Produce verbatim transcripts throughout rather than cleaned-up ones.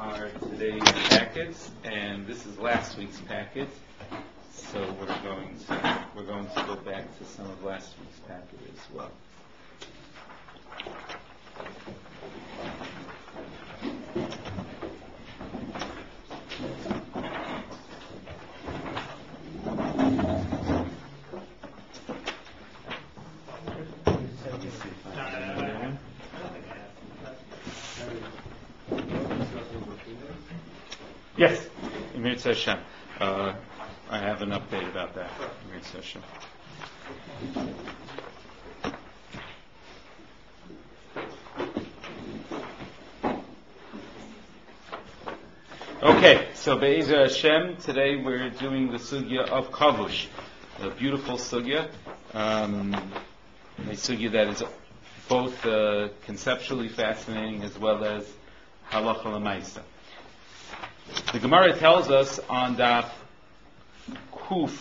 are today's packets, and this is last week's packet. So we're going to we're going to go back to some of last week's packet as well. Yes, Emir Hashem. Uh, I have an update about that. Emir Hashem. Okay, so Be'ezer Hashem, today we're doing the sugya of kavush, a beautiful sugya, um, a sugya that is both uh, conceptually fascinating as well as halacha l'maisa. The Gemara tells us on Daf Kuf,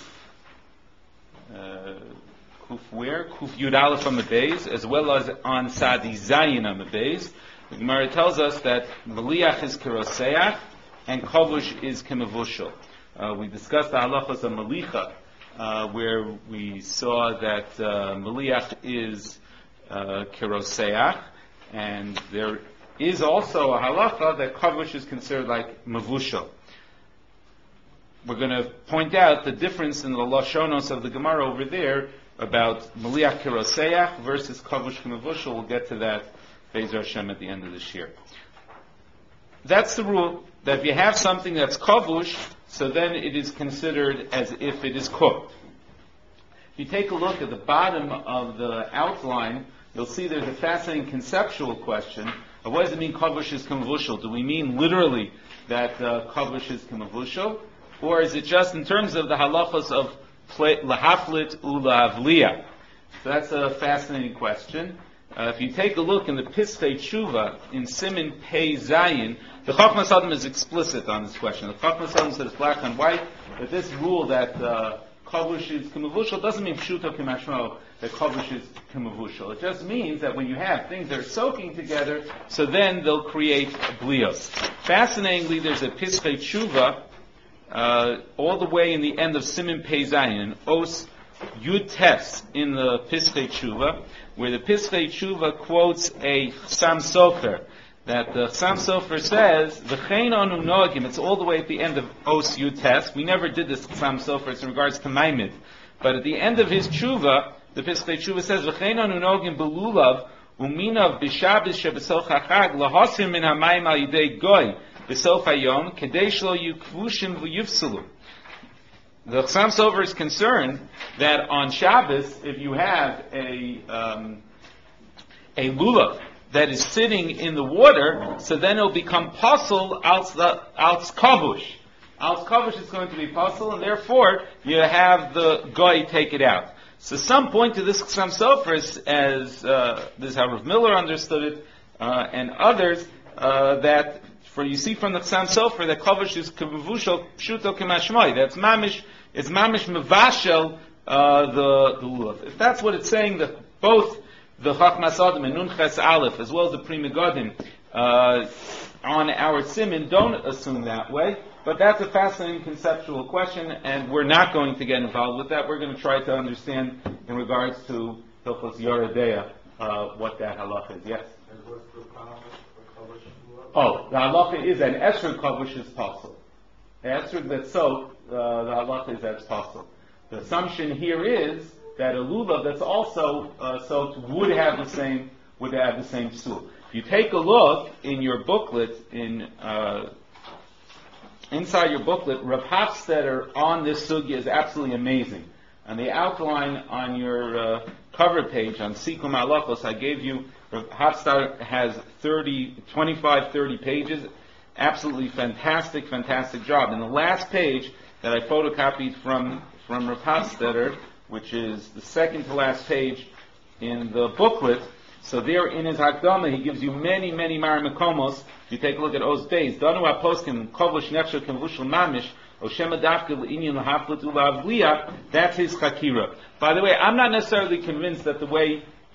uh, Kuf where? Kuf Yud Aleph Amud Beis, as well as on Sadi Zayin Amud Beis. The Gemara tells us that Meliach is Keroseach and Kavush is Kemevushal. Uh, we discussed the halachas of Melicha, uh, where we saw that uh, Meliach is uh, Keroseach, and there is also a halacha that kavush is considered like mavushal. We're going to point out the difference in the lashonos of the Gemara over there about meliach keroseach versus kavush kemavushal. We'll get to that Be'ezer Hashem at the end of this year. That's the rule, that if you have something that's kavush, so then it is considered as if it is cooked. If you take a look at the bottom of the outline, you'll see there's a fascinating conceptual question. What does it mean kavush is kemavushal? Do we mean literally that uh, kavush is kemavushal? Or is it just in terms of the halachos of lahaflit u'lahavliya? So that's a fascinating question. Uh, if you take a look in the Piskei Tshuva, in Siman Pei Zayin, the Chachmas Adam is explicit on this question. The Chachmas Adam says black on white that this rule that uh, kavush is kemavushal doesn't mean pshuto kemashmo that kavush is kemavushal. It just means that when you have things that are soaking together, so then they'll create blios. Fascinatingly, there's a Piskei Tshuva uh, all the way in the end of Siman Pei Zayin, Os Yud Tes in the Piskei Tshuva, where the Piskei Tshuva quotes a Chassam Sofer, that the Chassam Sofer says, "V'chein anu nogim." It's all the way at the end of Os Yud Tes. We never did this Chassam Sofer. It's in regards to Maimid, but at the end of his Tshuva, the Piskei Tshuva says, "V'chein anu nogim belulav uminav b'shabes shebesoch hachag lahasim min hamayim al yidei goy b'sof hayom kedei shlo yukvushim v'yufsalu." The Chassam Sofer is concerned that on Shabbos, if you have a um, a lulav that is sitting in the water, so then it'll become pasul als kavush. Als kavush is going to be pasul, and therefore you have the goy take it out. So some point to this Chassam Sofer as, as uh, this is how Rav Miller understood it, uh, and others uh, that for you see from the Chassam Sofer that kavush is kevushal pshuto kemashmoi. That's mamish. It's mamish mevashel uh, the the lulav. If that's what it's saying, that both the Chachmas Adam and Nun Ches Aleph, as well as the Pri Megadim, uh, on our siman, don't assume that way. But that's a fascinating conceptual question, and we're not going to get involved with that. We're going to try to understand, in regards to Hilchos Yoredeya, uh, what that halacha is. Yes? And what's the problem for kavush? Oh, the halacha is an esrog kavush is possible. The esrog that's soaked, uh, the halacha is that's possible. The assumption here is that a lulav that's also uh, soaked would have the same would have the same psul. If you take a look in your booklet, in uh, inside your booklet, Rav Hofstadter on this sugya is absolutely amazing. And the outline on your uh, cover page on Sikum Halachos, I gave you. Rav Hofstadter has thirty, twenty-five, thirty pages. Absolutely fantastic, fantastic job. And the last page that I photocopied from from Rav Hofstadter, which is the second to last page in the booklet. So there in his Hakdama, he gives you many, many Marimakomos. If you take a look at Oz Beis, Danu HaPoskim, Kovush Nefshel Kevushel Mamish, Oshema Dafka L'Inyan L'Haflet U'La'avliya, that's his Chakira. By the way, I'm not necessarily convinced that the way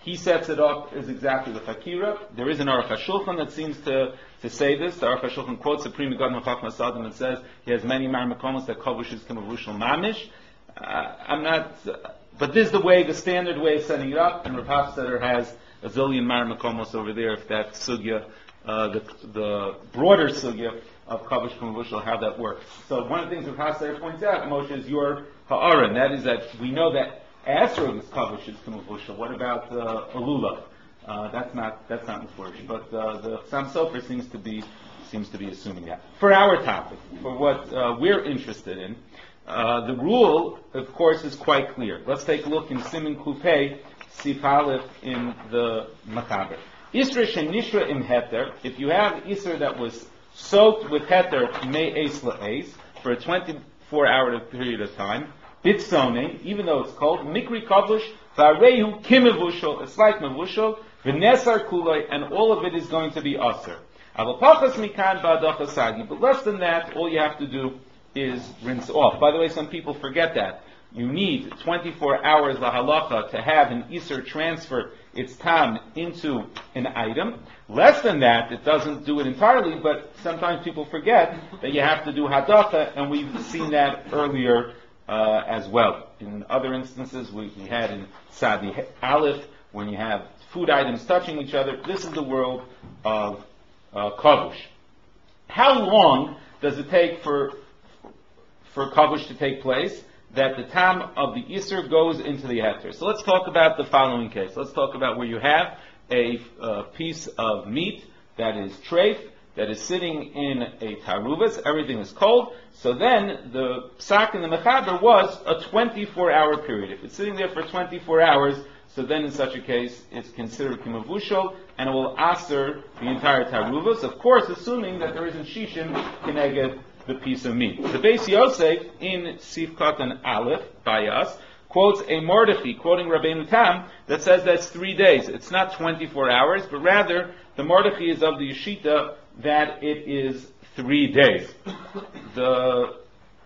he sets it up as exactly the Fakira. There is an Aruch HaShulchan that seems to, to say this. The Aruch HaShulchan quotes the Pri Megadim Chachmas Sadim and says he has many Mar Mekomos that Kavush is Kamavushal Mamish. Uh, I'm not, uh, but this is the way, the standard way of setting it up, and Rav Hafstadter has a zillion Mar Mekomos over there, if that sugya, uh, the, the broader sugya of Kavush Kamavushal, how that works. So one of the things Rav Hafstadter points out, Moshe, is your Ha'ara, and that is that we know that Asrog is Kavush is Kamavushal. What about uh, Alula? Uh, that's not that's not Mefurish, but uh, the Sam Sofer seems to be seems to be assuming that. For our topic, for what uh, we're interested in, uh, the rule, of course, is quite clear. Let's take a look in Siman Kupei, Sif Aleph in the Machaber. Isra shenishra im heter. If you have Isra that was soaked with heter, may ace la ace for a twenty-four hour period of time. Bitzone, even though it's cold, mikri kavush, varehu kimevushal, it's like mevushal, v'nesar kulay, and all of it is going to be aser. Avapachas mikan ba'adachasagi, but less than that, all you have to do is rinse off. By the way, some people forget that. You need twenty-four hours lahalacha to have an iser transfer its tam into an item. Less than that, it doesn't do it entirely, but sometimes people forget that you have to do hadacha, and we've seen that earlier Uh, as well. In other instances, we, we had in Sadi Aleph, when you have food items touching each other, this is the world of uh, Kavush. How long does it take for for Kavush to take place? That the tam of the Isser goes into the Heter. So let's talk about the following case. Let's talk about where you have a uh, piece of meat that is treif, that is sitting in a taruvas, everything is cold, so then the psak in the mechaber was a twenty-four hour period. If it's sitting there for twenty-four hours, so then in such a case, it's considered kimavushal, and it will aser the entire taruvas, of course, assuming that there isn't shishim keneged the piece of meat. The Beis Yosef, in Sif Katan Aleph, by us, quotes a Mordechai, quoting Rabbeinu Tam, that says that's three days. It's not twenty-four hours, but rather, the Mordechai is of the Yeshita that it is three days. The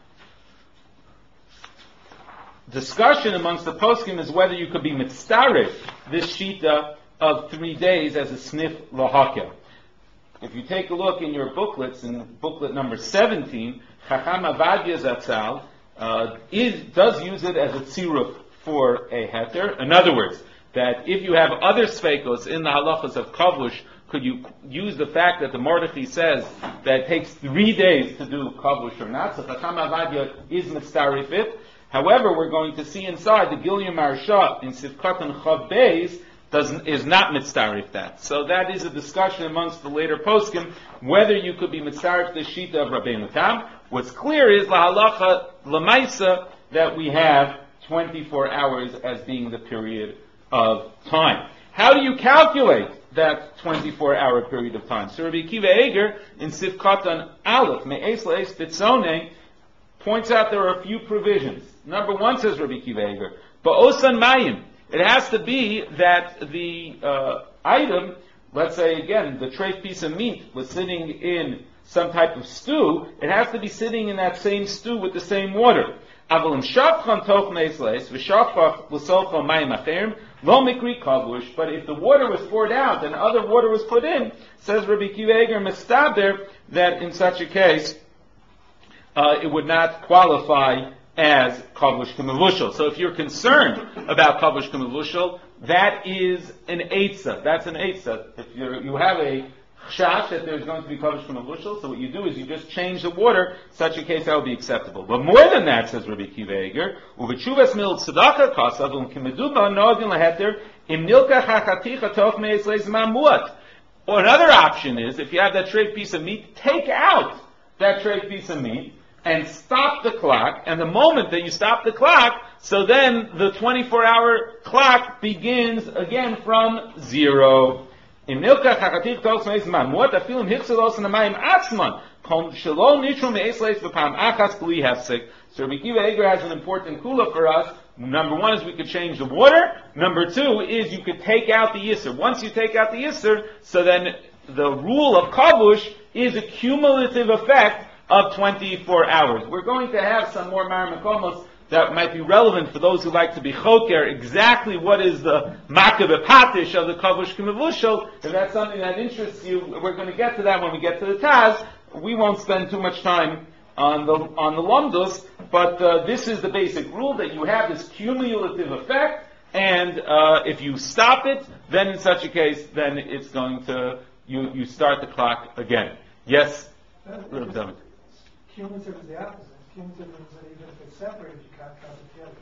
discussion amongst the poskim is whether you could be mitzaref this shita of three days as a sniff lahakel. If you take a look in your booklets, in booklet number seventeen, Chacham Avadia Zatzal uh, is, does use it as a tziruf for a heter. In other words, that if you have other sveikos in the halachas of kavush, could you use the fact that the Mordechai says that it takes three days to do kavush or not? So Chacham Avadia is mitzaref it. However, we're going to see inside the Gilyam Marsha in Sifkat and Chav Beis doesn't is not mitzaref that. So that is a discussion amongst the later poskim whether you could be mitzaref the shita of Rabbeinu Tam. What's clear is la halacha lamaisa that we have twenty-four hours as being the period of time. How do you calculate that twenty-four hour period of time? So Rabbi Akiva Eger in Sifkatan Aleph Me'es Le'es Bitzoneh points out there are a few provisions. Number one, says Rabbi Akiva Eger, Ba'osan Mayim. It has to be that the uh, item, let's say again, the treif piece of meat was sitting in some type of stew, it has to be sitting in that same stew with the same water. But if the water was poured out and other water was put in, says Rabbi Akiva Eger Mistaber, that in such a case, uh, it would not qualify as kavush k'mevushal. So if you're concerned about kavush k'mevushal, that is an eitzah. That's an eitzah. If you're, you have a chash that there's going to be kavush k'mevushal, so what you do is you just change the water. Such a case that would be acceptable. But more than that, says Rabbi Akiva Eger, uvechuvas mil tzedakah kasav um kimeduba nogin laheter im nilka chachaticha toch meis leizman muat. Or another option is, if you have that treif piece of meat, take out that treif piece of meat and stop the clock, and the moment that you stop the clock, so then the twenty-four hour clock begins again from zero. So Rabbi Akiva Eger has an important kula for us. Number one is we could change the water. Number two is you could take out the yisr. Once you take out the yisr, so then the rule of kavush is a cumulative effect of twenty-four hours. We're going to have some more Mar Mekomos that might be relevant for those who like to be choker, exactly what is the makabeh patish of the kavush k'mevushel. If that's something that interests you, we're going to get to that when we get to the Taz. We won't spend too much time on the on the lumdus, but uh, this is the basic rule that you have this cumulative effect, and uh, if you stop it, then in such a case, then it's going to you you start the clock again. Yes, Uh, Reb David. Cumulative is the opposite. Cumulative is that even if it's separated, you can't count it together.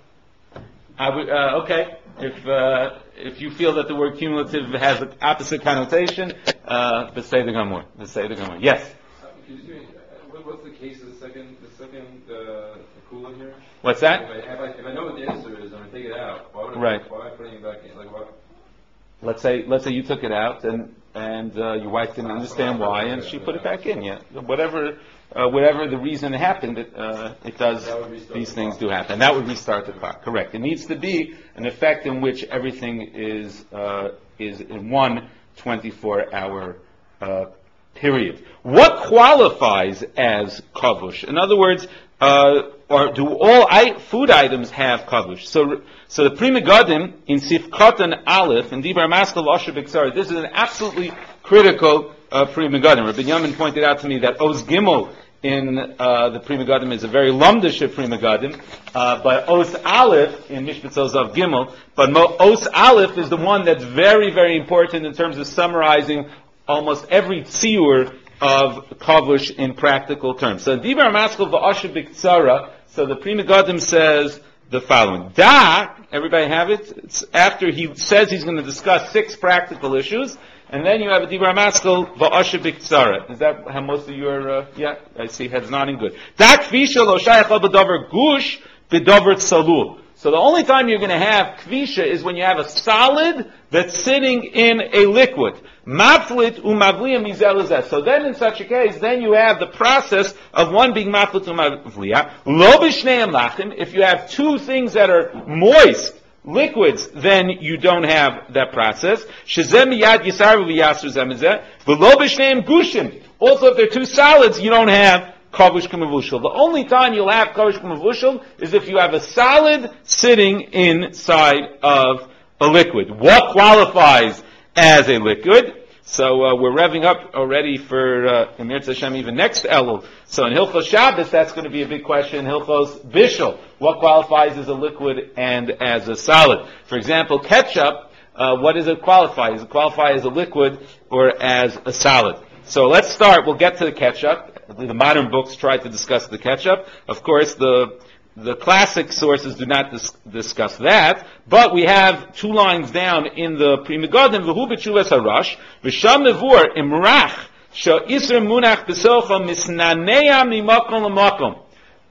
I would, uh, okay, if uh, if you feel that the word cumulative has an opposite connotation, uh, say the Gamor. Say the Gamor. Yes. Uh, Excuse me, uh, what- what's the case of the second, the second, uh, kula here? What's that? If I, if I, if I know what the answer is, and I take it out, why would I, Right. why am I putting it back in? Like, what? Let's say let's say you took it out and and uh, your wife didn't understand why, and she put it back in. Yeah, whatever uh, whatever the reason it happened, it uh, it does. That would restart These the things clock. do happen. That would restart the clock. Correct. It needs to be an effect in which everything is uh, is in one twenty-four hour uh, period. What qualifies as kavush? In other words, uh, or do all I- food items have kavush? So, so the Pri Megadim in Sifkatan Aleph in Dibar Maskal Asher B'Ksar, this is an absolutely critical uh, Pri Megadim. Rabbi Yamin pointed out to me that Oz Gimel in uh, the Pri Megadim is a very lumdish Pri Megadim, uh, but Os Aleph in Mishpat Zav Gimel, but Mo- Os Aleph is the one that's very, very important in terms of summarizing almost every tziyur of kavush in practical terms. So Dibar Maskal V'Asher B'Ksara, so the Pri Megadim says the following. Da, everybody have it? It's after he says he's going to discuss six practical issues, and then you have a Dibra Maskal Va'asher B'Ktsara. Is that how most of your, uh, yeah, I see heads nodding good. Da kvisha lo shayach lo b'davar gush b'davar tzalul. So the only time you're going to have kvisha is when you have a solid that's sitting in a liquid. Maflit umavliya mizel izeh. So then in such a case, then you have the process of one being maflit umavliya. Lo b'shneim lachim. If you have two things that are moist, liquids, then you don't have that process. Shezem miyad yisar v'yasur zemizeh. V'lo b'shneim gushim. Also, if they're two solids, you don't have kavush k'mevushel. The only time you'll have kavush k'mevushel is if you have a solid sitting inside of a liquid. What qualifies as a liquid? So uh, we're revving up already for uh, Emir Hashem even next Elul. So in Hilchos Shabbos, that's going to be a big question. Hilchos Bishul, what qualifies as a liquid and as a solid? For example, ketchup, uh, what does it qualify? Does it qualify as a liquid or as a solid? So let's start. We'll get to the ketchup. The modern books try to discuss the ketchup. Of course, the the classic sources do not dis- discuss that, but we have two lines down in the Pri Megadim, v'hu b'tshuvas harash, v'sham mevur imrach sha isr munach b'socha misnaneya mimakom l'makom.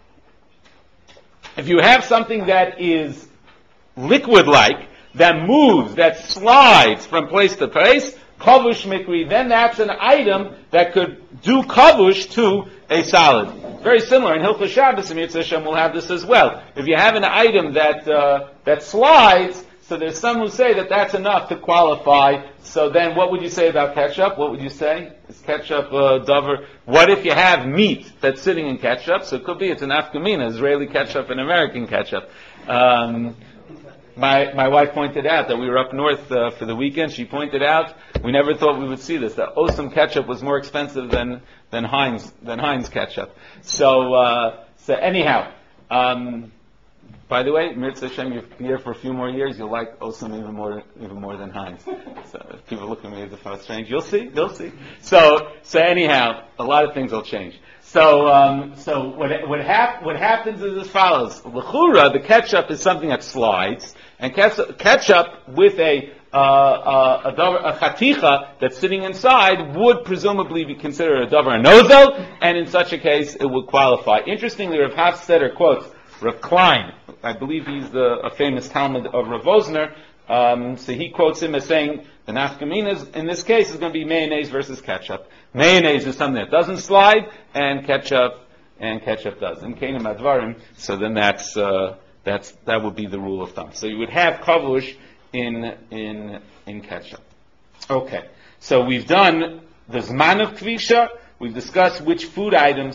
If you have something that is liquid-like, that moves, that slides from place to place, kavush mikri, then that's an item that could do kavush to a solid. Very similar in Hilchos Shabbos, and Yitzhak Hashem will have this as well. If you have an item that uh, that slides, so there's some who say that that's enough to qualify. So then, what would you say about ketchup? What would you say? Is ketchup uh, dover? What if you have meat that's sitting in ketchup? So it could be it's an afkamina, Israeli ketchup and American ketchup. Um, My my wife pointed out that we were up north uh, for the weekend. She pointed out we never thought we would see this. That Osam ketchup was more expensive than than Heinz than Heinz ketchup. So uh, so anyhow, um, by the way, Mitzvah Hashem, you're here for a few more years. You'll like Osam even more even more than Heinz. So if people look at me as if I was strange, you'll see, you'll see. So so anyhow, a lot of things will change. So, um, so what what, hap- what happens is as follows: L'chura, the ketchup is something that slides, and ketchup, ketchup with a uh, uh, a, davar, a chaticha that's sitting inside would presumably be considered a davar nozel, and in such a case, it would qualify. Interestingly, Rav Hafstadter quotes Rav Klein. I believe he's the, a famous Talmud of Rav Vosner. Um, so he quotes him as saying the nafkaminas in this case is going to be mayonnaise versus ketchup. Mayonnaise is something that doesn't slide, and ketchup and ketchup does. And keinim advarim. So then that's uh, that's that would be the rule of thumb. So you would have kavush in in in ketchup. Okay. So we've done the zman of kvisha. We've discussed which food items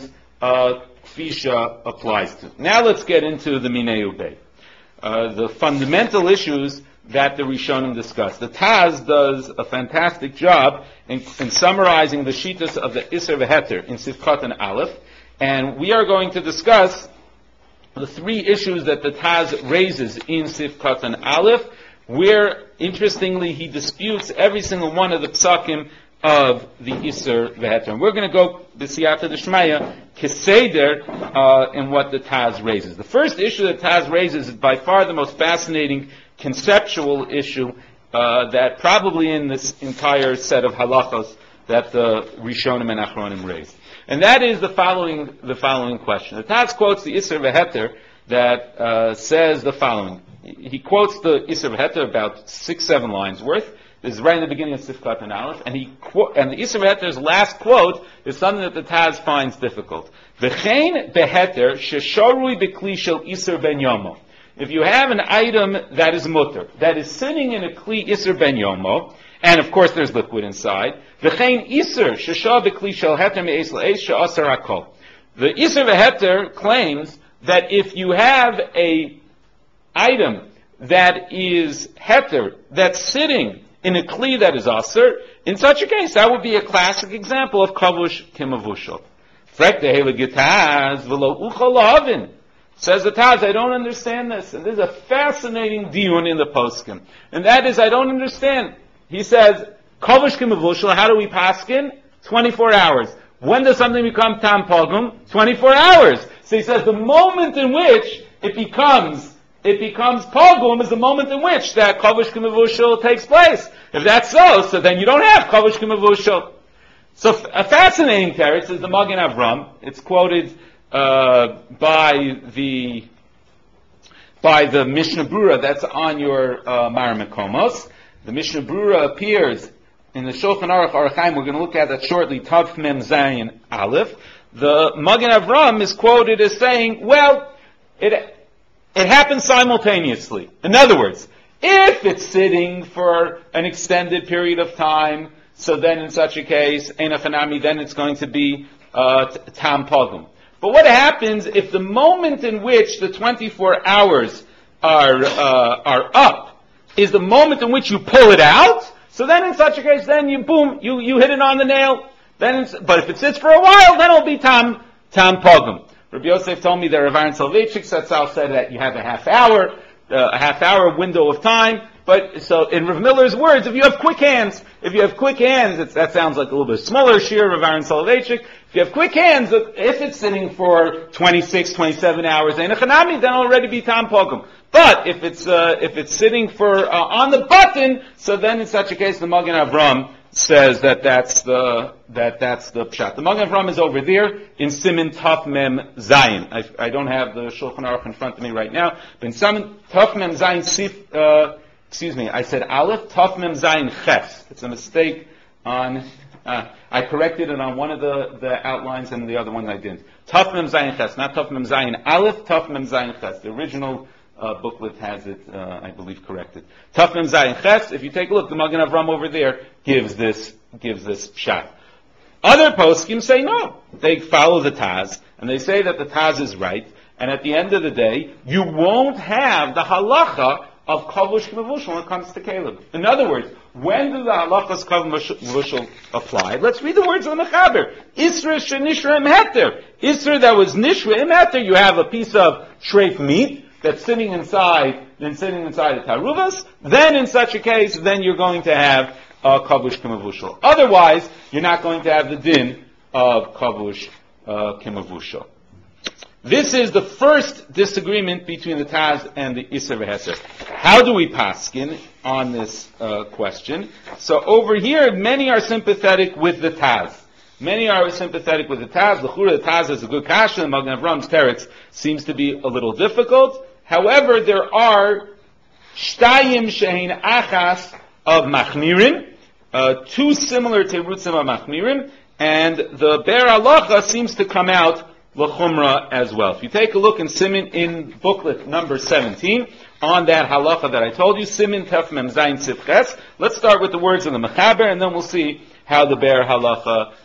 uh, Fisha applies to. Now let's get into the Minei Ubei, uh, the fundamental issues that the Rishonim discuss. The Taz does a fantastic job in, in summarizing the Shitas of the Isser V'Heter in Sifchat and Aleph, and we are going to discuss the three issues that the Taz raises in Sifchat and Aleph, where, interestingly, he disputes every single one of the psakim of the Isser V'Heter. And we're going to go, b'siyata d'shmaya, keseder, uh, in what the Taz raises. The first issue that Taz raises is by far the most fascinating conceptual issue uh, that probably in this entire set of halachos that the Rishonim and Achronim raised. And that is the following the following question. The Taz quotes the Isser V'Heter that uh, says the following. He quotes the Isser V'Heter about six, seven lines worth. This is right in the beginning of Sifkat and Aleph, and he qu- and the Isser V'Heter's last quote is something that the Taz finds difficult. V'chein beheter sheshorui b'kli shel Isser ben yomo. If you have an item that is mutter, that is sitting in a kli Isser ben yomo, and of course there's liquid inside, v'chein Isser sheshah b'kli shel heter me'es la'es she'asar hakol. The Isser V'Heter claims that if you have a item that is heter, that's sitting in a kli that is aser, in such a case, that would be a classic example of kavush kimavushal. Frek dehele gitaz v'lo uchal lahavin. Says the Taz, I don't understand this. And this is a fascinating diyun in the poskim. And that is, I don't understand. He says, kavush kimavushal, how do we paskin? twenty-four hours. When does something become tam pogum? twenty-four hours. So he says, the moment in which it becomes It becomes pogum is the moment in which that kavush k'mevushal takes place. If that's so, so then you don't have kavush k'mevushal. So a fascinating teretz is the Magen Avram. It's quoted uh, by the by the Mishnah Brura that's on your uh, Maramakomos. The Mishnah Brura appears in the Shulchan Aruch Orach Chaim. We're going to look at that shortly. Tav Mem Zayin Aleph. The Magen Avram is quoted as saying, "Well, it." It happens simultaneously. In other words, if it's sitting for an extended period of time, so then in such a case, enochanami, then it's going to be uh, tam pogum. But what happens if the moment in which the twenty-four hours are uh, are up is the moment in which you pull it out? So then in such a case, then you boom, you, you hit it on the nail. Then, it's, but if it sits for a while, then it'll be tam tam pogum. Rabbi Yosef told me that Rav Aaron Soloveitchik Satzal said that you have a half hour, uh, a half hour window of time. But so in Rav Miller's words, if you have quick hands, if you have quick hands, it's, that sounds like a little bit smaller shear, Rav Aaron Soloveitchik. If you have quick hands, if it's sitting for twenty-six, twenty-seven hours, then it'll already be tam pogum. But if it's uh, if it's sitting for uh, on the button, so then in such a case, the Magen Avram says that that's the that that's the pshat. The Magen Avram is over there in Siman Taf Mem Zayin. I, I don't have the Shulchan Aruch in front of me right now, but in Siman Taf Mem Zayin Sif. Uh, excuse me, I said Aleph Taf Mem Zayin Ches. It's a mistake on. Uh, I corrected it on one of the, the outlines and the other one I didn't. Taf Mem Zayin Ches, not Taf Mem Zayin Aleph. Taf Mem Zayin Ches. The original Uh, booklet has it, uh, I believe, corrected. Taf Mem Zayin Ches. If you take a look, the Magen Avram over there gives this gives this pshat. Other poskim say no. They follow the Taz, and they say that the Taz is right. And at the end of the day, you won't have the halacha of kavush k'mevushal when it comes to Caleb. In other words, when do the halachas kavush k'mevushal apply? Let's read the words of the Mechaber. Isra shenishra im heter. Isra that was nishra im heter. You have a piece of treif meat that's sitting inside, then sitting inside the taruvas, then in such a case, then you're going to have uh, kavush kimavushal. Otherwise, you're not going to have the din of kavush uh, kimavushal. This is the first disagreement between the Taz and the Isser V'Heter. How do we paskin on this uh, question? So over here, many are sympathetic with the Taz. Many are sympathetic with the Taz. The Chura, the Taz is a good kasha. The Magen Avram's teretz seems to be a little difficult. However, there are shtayim shehin achas of machmirin, uh, two similar terutzim of machmirin, and the Ber Halacha seems to come out l'chumra as well. If you take a look in Simin in booklet number seventeen on that halacha that I told you, Simin Tef Mem Zayin Sif Ches. Let's start with the words of the Mechaber, and then we'll see how the Ber Halacha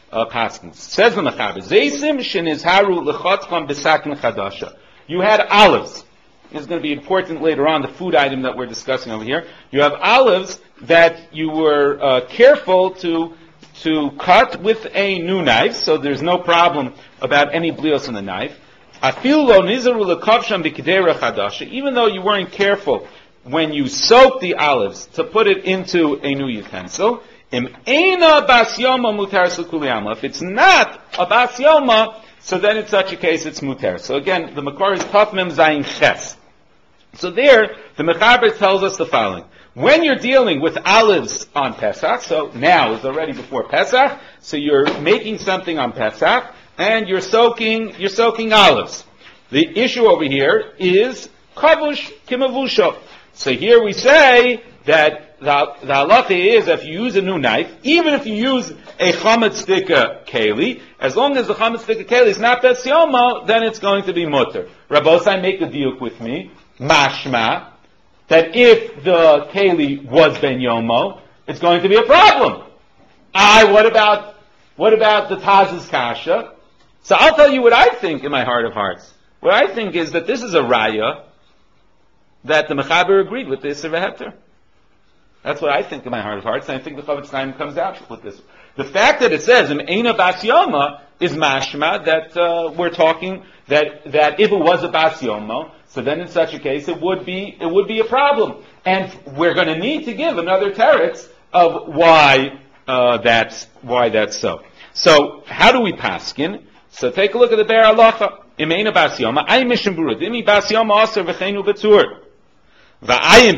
uh, paskins. Says the Mechaber, Zeisim shenizharu lechotzcham b'sakin chadasha. You had olives. This is going to be important later on, the food item that we're discussing over here. You have olives that you were uh, careful to to cut with a new knife, so there's no problem about any blios in the knife. Afilu lo nizaru lekavsham b'kedera chadasha. Even though you weren't careful when you soaked the olives to put it into a new utensil, im eina bas yoma mutar sukuliyama. If it's not a bas yoma, so then in such a case it's mutar. So again, the makor is taf mem zayin ches. So there, the Mechaber tells us the following. When you're dealing with olives on Pesach, so now is already before Pesach, so you're making something on Pesach, and you're soaking, you're soaking olives. The issue over here is kavush kimavusho. So here we say that the, the halacha is if you use a new knife, even if you use a chametz stika keli, as long as the chametz stika keli is not bes yoma, then it's going to be mutter. Rabbosai, make a diuk with me. Mashma, that if the keli was ben yomo, it's going to be a problem. I, what about, what about the Taz's kasha? So I'll tell you what I think in my heart of hearts. What I think is that this is a raya that the Mechaber agreed with this Sefer. That's what I think in my heart of hearts, and I think the Chavetz Chaim comes out with this. The fact that it says in Eina Bas Yoma is mashma that uh, we're talking that that if it was a Bas Yomo, so then in such a case it would be it would be a problem, and we're going to need to give another teretz of why uh, that's why that's so. So how do we paskin? So take a look at the Be'er Halacha. Im Eina Bas Yoma, ay mishum burud, imi Bas Yoma aser v'cheinu b'tzur. But they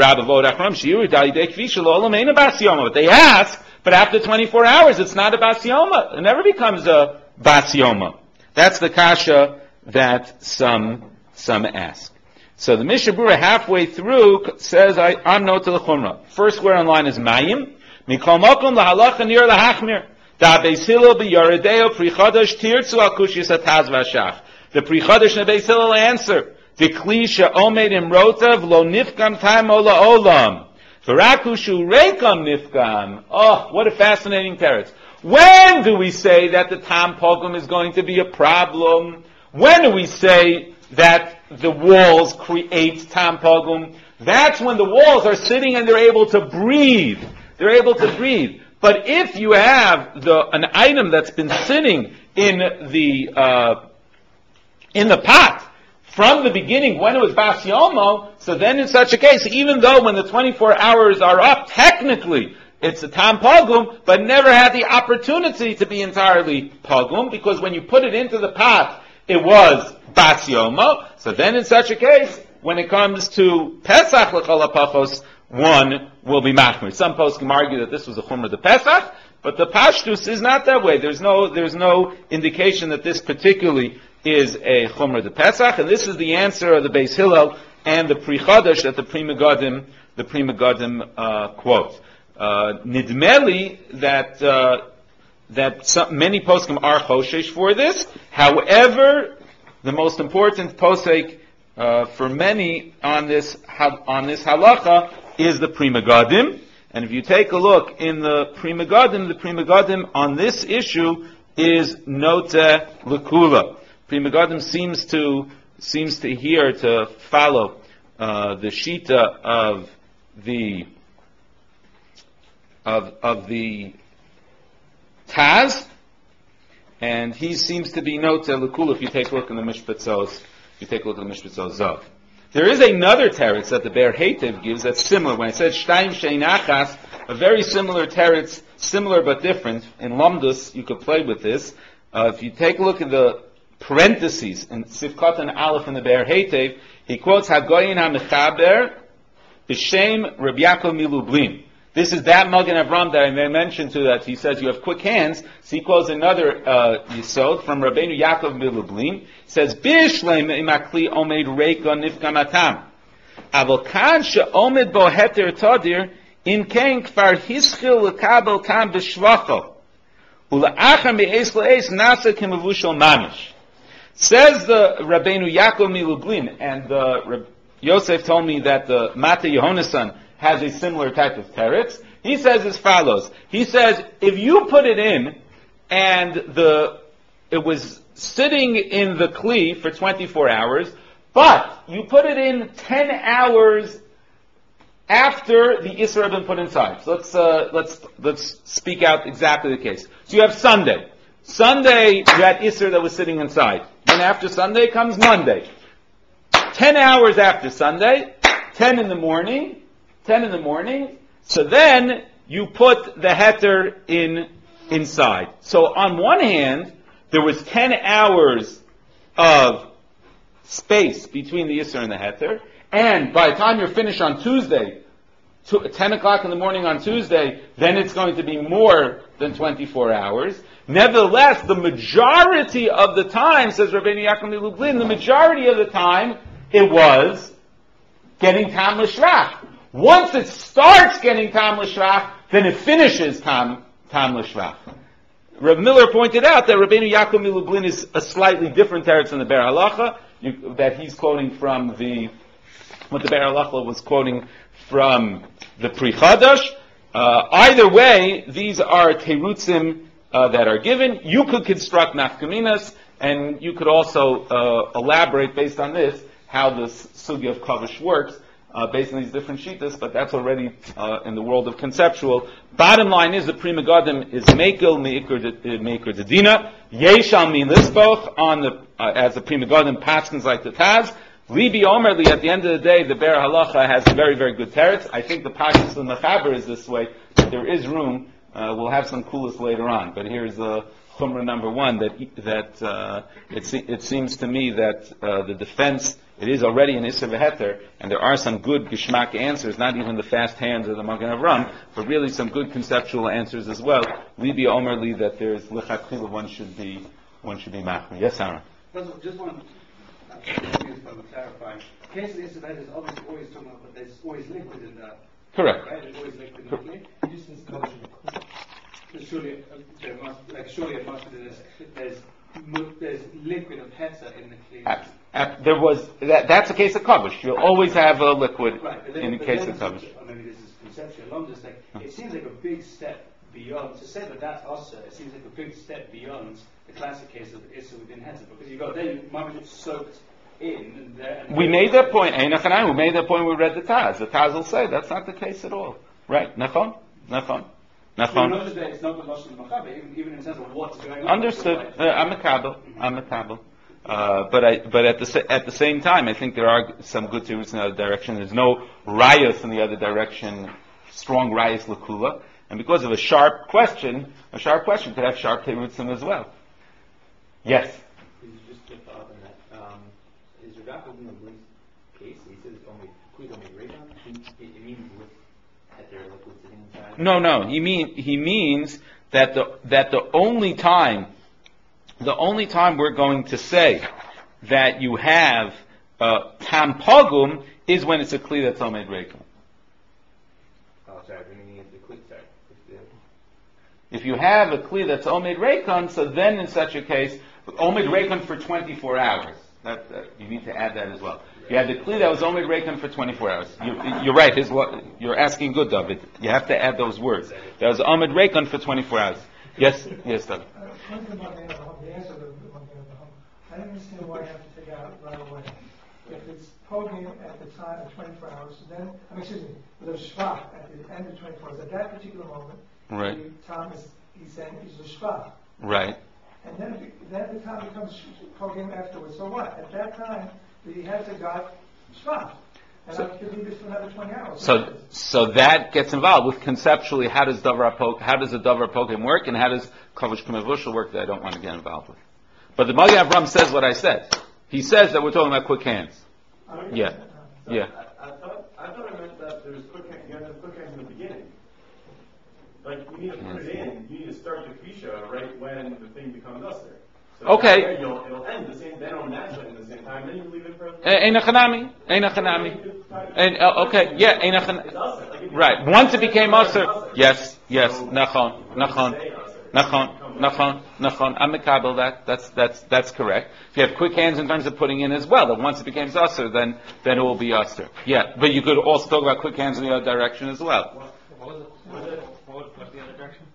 ask, but after twenty-four hours, it's not a bas yoma. It never becomes a bas yoma. That's the kasha that some some ask. So the Mishnah Berurah halfway through says, I, I'm no to the chumrah. First word on line is mayim. Mikol mokum lahalacha nir lahachmir. Da Beis Hillel b'yaredeo pri chodesh tirtzu al kushis ataz v'ashach. The pri chodesh and Beis Hillel answer. The klisha omed imrotav lo nifkam time ola olam. V'rakushu reikam nifkam. Oh, what a fascinating teretz. When do we say that the tam pogum is going to be a problem? When do we say that the walls create tam pogum? That's when the walls are sitting and they're able to breathe. They're able to breathe. But if you have the an item that's been sitting in the uh, in the pot from the beginning when it was bas yomo, so then in such a case, even though when the twenty-four hours are up, technically it's a tam pogum, but never had the opportunity to be entirely pogum, because when you put it into the pot, it was bas yomo. So then in such a case, when it comes to Pesach l'chol hapachos, one will be machmir. Some poskim argue that this was a chumrah de Pesach, but the pashtus is not that way. There's no, there's no indication that this particularly is a chumrah de Pesach, and this is the answer of the Beis Hillel and the Pri Chodesh that the Pri Megadim, the Pri Megadim uh, quote. Uh, Nidmeli that uh, that some, many poskim are choshesh for this. However, the most important posek uh, for many on this on this halacha is the Pri Megadim. And if you take a look in the Pri Megadim, the Pri Megadim on this issue is nota lekula. Pri Megadim seems to seems to here to follow uh, the shita of the of of the Taz, and he seems to be nota lekula. If you take a look in the Mishpatzos, if you take a look in the Mishpatzos Zav. There is another teretz that the Be'er Heitev gives that's similar. When it says Shtayim Sheinachas, a very similar teretz, similar but different. In Lamdus, you could play with this. Uh, if you take a look at the parentheses in Sivkot and Aleph in the Be'er Heitev, he quotes Hagoyin HaMechaber B'Shem Reb Yaakov Milublin. This is that Magen Avram that I mentioned to that. He says you have quick hands. So he quotes another uh, Yisod from Rabbeinu Yaakov Milublin. He says, Bishleim imakli omed reika nifkamatam. Aval kan she'omed bo heter tadir, in ken kfar hischil lekabel tam b'shvacho. Ula'achar me'es le'es nasa kemavushal mamish. Says the Rabbeinu Yaakov Milublin, and uh, Yosef told me that the Mata Yehonasan has a similar type of teretz. He says as follows. He says, if you put it in and the it was sitting in the kli for twenty-four hours, but you put it in ten hours after the Isra had been put inside. So let's uh, let's let's speak out exactly the case. So you have Sunday. Sunday, you had Isra that was sitting inside. Then after Sunday comes Monday. Ten hours after Sunday, ten in the morning, ten in the morning. So then you put the heter in inside. So on one hand, there was ten hours of space between the Isra and the heter, and by the time you're finished on Tuesday, to ten o'clock in the morning on Tuesday, then it's going to be more than twenty-four hours. Nevertheless, the majority of the time, says Rabbeinu Yaakov Lublin, the majority of the time, it was getting Tam L'Shrach. Once it starts getting Tam L'Shrach, then it finishes Tam, Tam L'Shrach. Rav Miller pointed out that Rabbeinu Yaakov Lublin is a slightly different teretz than the Ber Halacha, you, that he's quoting from the, what the Ber Halacha was quoting from the Pri Chadash. Uh, either way, these are terutzim uh, that are given. You could construct nafkaminas, and you could also uh, elaborate based on this how the sugya of kavush works uh, based on these different shittas. But that's already uh, in the world of conceptual. Bottom line is the Pri Megadim is mekel meikar dedina yeshal min lisboch on the uh, as the Pri Megadim paskins like the Taz. Libi Omerli, at the end of the day, the Ber Halacha has very, very good teretz. I think the Pashtus and the Chaber is this way, but there is room. Uh, we'll have some coolest later on. But here's the Chumrah number one, that that uh, it, se- it seems to me that uh, the defense, it is already an Isser V'Heter, and there are some good Geshmak answers, not even the fast hands of the Magen Avram, but really some good conceptual answers as well. Libi Omerli, that there's L'chachila, one should be, one should be Machmir. Yes, Sarah? Just one. Clarifying. Case of the Isra is obviously always talking about, but there's always liquid in that. Correct. Right? There's always liquid in the clay. Surely, uh, there must, like, surely it must be there's, there's, there's liquid of heter in the clay. At, at, there was, that, that's a case of kavush. You'll always have a liquid right, then, in a case of kavush. Or maybe this is conceptual. I'm just like, it seems like a big step beyond, to say that that's also, it seems like a big step beyond the classic case of Isra within heter, because you got there, you might be soaked in and there. And we made that point, Ein Achanai, we made that point when we read the Taz. The Taz will say that's not the case at all. Right, Nachon? Nachon? Nachon? So it's not the Lashon Machaber, even, even in terms of what's going on. Understood. Uh, I'm a Kabbal. I'm a Kabbal. Uh, but I, but at the sa- at the same time, I think there are some good theories in the other direction. There's no rayos in the other direction, strong rayos lakula, and because of a sharp question, a sharp question could have sharp terutzim as well. Yes. Could you just get up on that? Um, is Rebecca in the Blin's case? He says it's only quick only radon. It means with that they're liquid sitting inside. No, no. He mean he means that the that the only time, the only time we're going to say that you have uh, tam pogum is when it's a kli that's omed reikon. Oh, sorry, bringing it the quick sorry. If you have a kli that's omed reikon, so then in such a case, omed reikon for twenty-four hours. That, that, you need to add that as well. You had the kli that was omed reikon for twenty-four hours. You, you're right. His, you're asking good, David. You have to add those words. That was omed reikon for twenty-four hours. Yes, yes, David. Uh, one thing about the answer, the answer to the one thing about the home, I don't understand why you have to take it out right away. If it's poking at the time of twenty-four hours, then, I mean, excuse me, with a shvach at the end of twenty-four hours, at that particular moment, Right. the time is, he's saying he's a shvach. Right. And then, if it, then the time becomes poking afterwards. So what? At that time, the heter got shvach. And So- I could leave this for another twenty hours. So, so that gets involved with conceptually how does davar pok, how does the davar pokim work, and how does kavush k'mevushal work that I don't want to get involved with. But the Magen Avram says what I said. He says that we're talking about quick hands. Yeah, yeah. I, I thought I thought I meant that there's quick hand, you have to have quick hands in the beginning. Like you need to put it in, you need to start the krisha right when the thing becomes us there. So Okay. that way You'll, it'll end the same. Then it'll naturally end the same time. Then you leave it for. Ein achanami, ein achanami. And uh, okay, yeah, ein achanami. It's us. Like, it Right. becomes- Once it became usher, usher. yes, yes, So, nachon, it nachon, doesn't stay usher. nachon, nachon, nachon. I'm mekabel that. That's that's that's correct. If you have quick hands in terms of putting in as well, that once it becomes usher, then then it will be usher. Yeah, but you could also talk about quick hands in the other direction as well. What was it? What was it? What was, what's the other direction?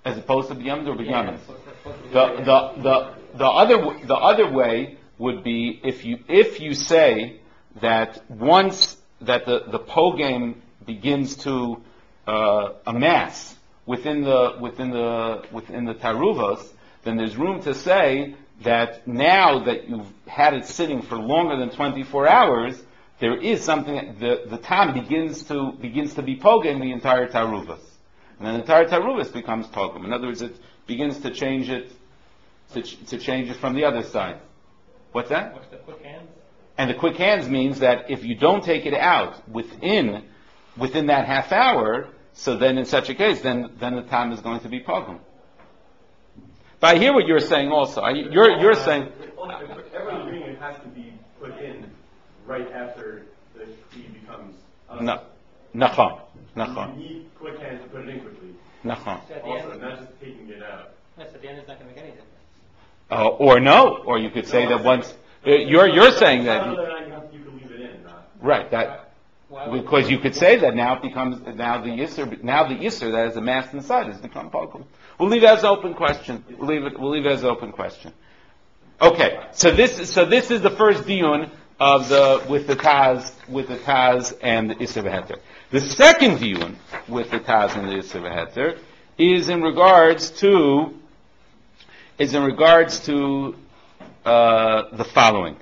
as opposed to b'yamim or Yeah, b'yamim. so that's supposed to be The very- the the the other w- the other way would be if you if you say that once that the the pogame begins to uh, amass within the within the within the taruvos, then there's room to say that now that you've had it sitting for longer than twenty-four hours, there is something the the tam begins to begins to be pogam the entire taruvos, and then the entire taruvos becomes pogam. In other words, it begins to change it to, ch- to change it from the other side. What's that? What's the quick hands? And the quick hands means that if you don't take it out within within that half hour, so then in such a case, then then the time is going to be pogam. But I hear what you're saying also. I, you're you're saying Every ingredient has to be put in right after the key becomes. no, nachon, nachon, You need quick hands to put it in quickly. nachon. So at the Also, end, not just taking it out. yes, at the end it's not going to make any difference. Uh, or no, or you could say that once uh, you're you're saying that Whether or not you have you can leave it in, not. right that Why would- because you could say that now it becomes now the yisr now the yisr that is amassed inside has become pogam. We'll leave it as an open question. We'll leave it. We'll leave it as an open question. Okay, so this so this is the first diyun of the with the Taz with the Taz and the Isser V'Heter. The second diyun with the Taz and the Isser V'Heter is in regards to is in regards to uh, the following.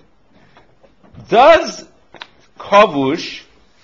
Does kavush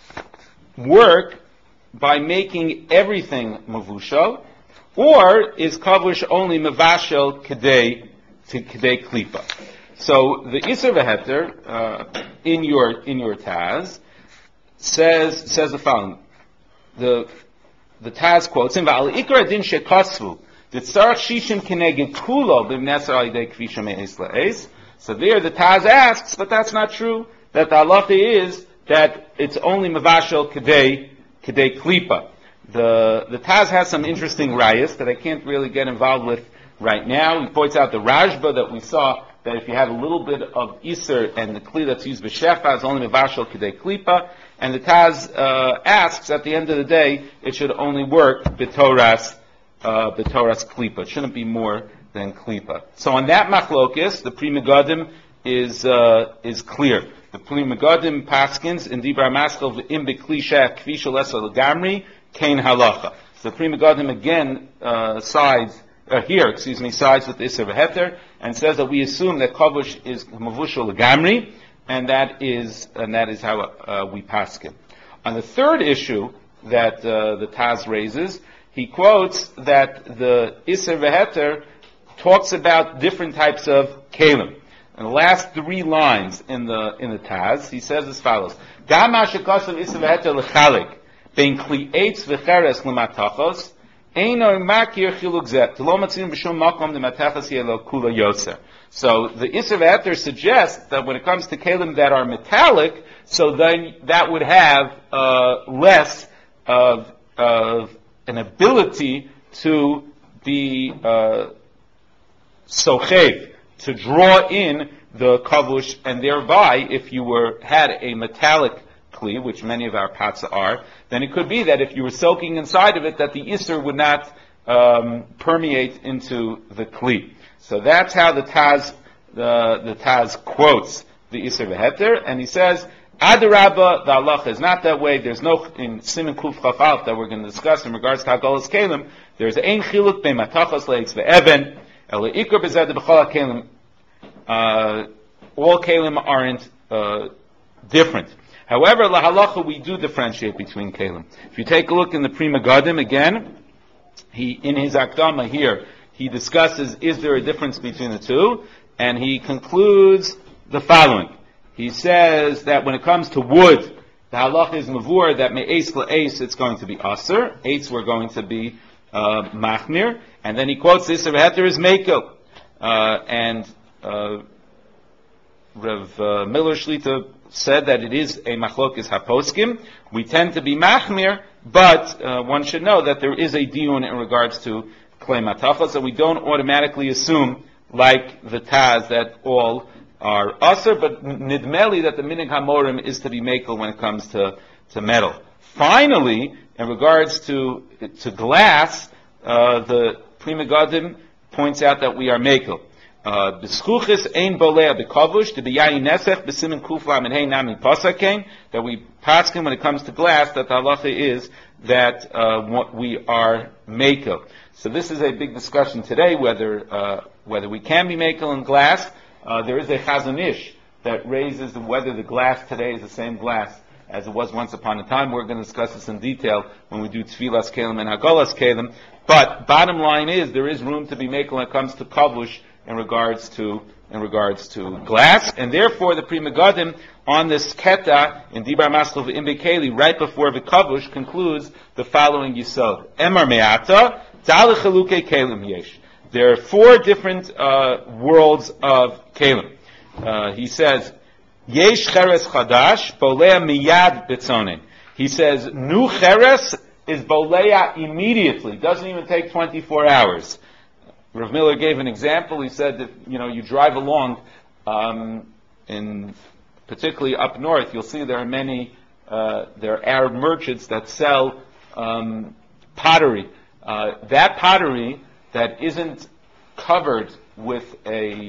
work by making everything mavushal, or is kavush only mavashel kedei to kedei klipa? So the Isser V'Heter uh, in your in your Taz says says the following. The the Taz quotes him v'al ikar adin shekasvu d'tzarach shishim keneged kulo b'mneser alidei kvisha me'es la'es. So there the Taz asks, but that's not true. That the halacha is that it's only mavashel kedei kedei klipa. The the Taz has some interesting rayas that I can't really get involved with right now. He points out the Rajba that we saw that if you have a little bit of Isser and the Kli that's used b'Shefa is only mevashel kedei klipa, and the Taz uh, asks at the end of the day it should only work b'Toras uh, b'Toras klipa. It shouldn't be more than klipa. So on that machlokis, the Pri Megadim is uh, is clear. The Pri Megadim paskins in Dibra Maskal v'im b'Klisha kvisha lesa l'gamri kain halacha. So the Pri Megadim again uh, sides. Uh, here, excuse me, sides with the Isser V'Heter and says that we assume that kavush is mavushal legamri, and that is and that is how uh, we paskin. On the third issue that uh, the Taz raises, he quotes that the Isser V'Heter talks about different types of kalim. In the last three lines in the in the Taz, he says as follows: Gam ha'shekasav Isser V'Heter lechalik bein kli eitz v'cheres l'matachos. So the Isser V'Heter suggests that when it comes to kalim that are metallic, so then that would have uh, less of, of an ability to be uh, sochev, to draw in the kavush, and thereby, if you were had a metallic kli, which many of our pots are, then it could be that if you were soaking inside of it, that the Isser would not um, permeate into the kli. So that's how the Taz the, the Taz quotes the Isser V'Heter, and he says, Adarabba, the halacha is not that way. There's no, in Siman Kuf Chaf Alef that we're going to discuss in regards to Hagalas Kalim, there's ein chiluk bein matachas leitz ve'even, ele ikar bezed b'chol kalim. All kalim aren't uh, different. However, lahalacha we do differentiate between kalim. If you take a look in the Pri Megadim again, he in his Akdama here he discusses is there a difference between the two, and he concludes the following. He says that when it comes to wood, the halacha is mavur that me'es la'es it's going to be aser, eitz we're going to be uh, machmir, and then he quotes this: V'Heter is mekel, uh, and uh, Rav uh, Miller Shlita said that it is a machlokes haposkim. We tend to be machmir, but uh, one should know that there is a diyun in regards to klei matachos, so we don't automatically assume, like the Taz, that all are aser, but nidmeli that the minig hamorim is to be mekel when it comes to, to metal. Finally, in regards to to glass, uh, the Pri Megadim points out that we are mekel. B'schuchis ein bolea b'kavush, the b'yayi nesech, b'simin kuflam and hey nami pasakein, that we paskin when it comes to glass, that the halacha is that uh, what we are mekel. So this is a big discussion today, whether uh, whether we can be mekel in glass. Uh, there is a Chazon Ish that raises whether the glass today is the same glass as it was once upon a time. We're going to discuss this in detail when we do Tfilas Kelim and Hagalas Kelim. But bottom line is, there is room to be mekel when it comes to kavush in regards to in regards to glass, and therefore the Pri Megadim on this keta in Dibar Maskov Imbe Keli right before the kavush concludes the following yisod: Emar me'ata dal chaluke kelim yesh. There are four different uh, worlds of kelim. Uh, he says, Yesh cheres chadash, bolea miyad bitzonin. He says, new cheres is bolea immediately. Doesn't even take twenty-four hours. Rav Miller gave an example. He said that, you know, you drive along, um, in, particularly up north, you'll see there are many, uh, there are Arab merchants that sell, um, pottery. Uh, that pottery that isn't covered with a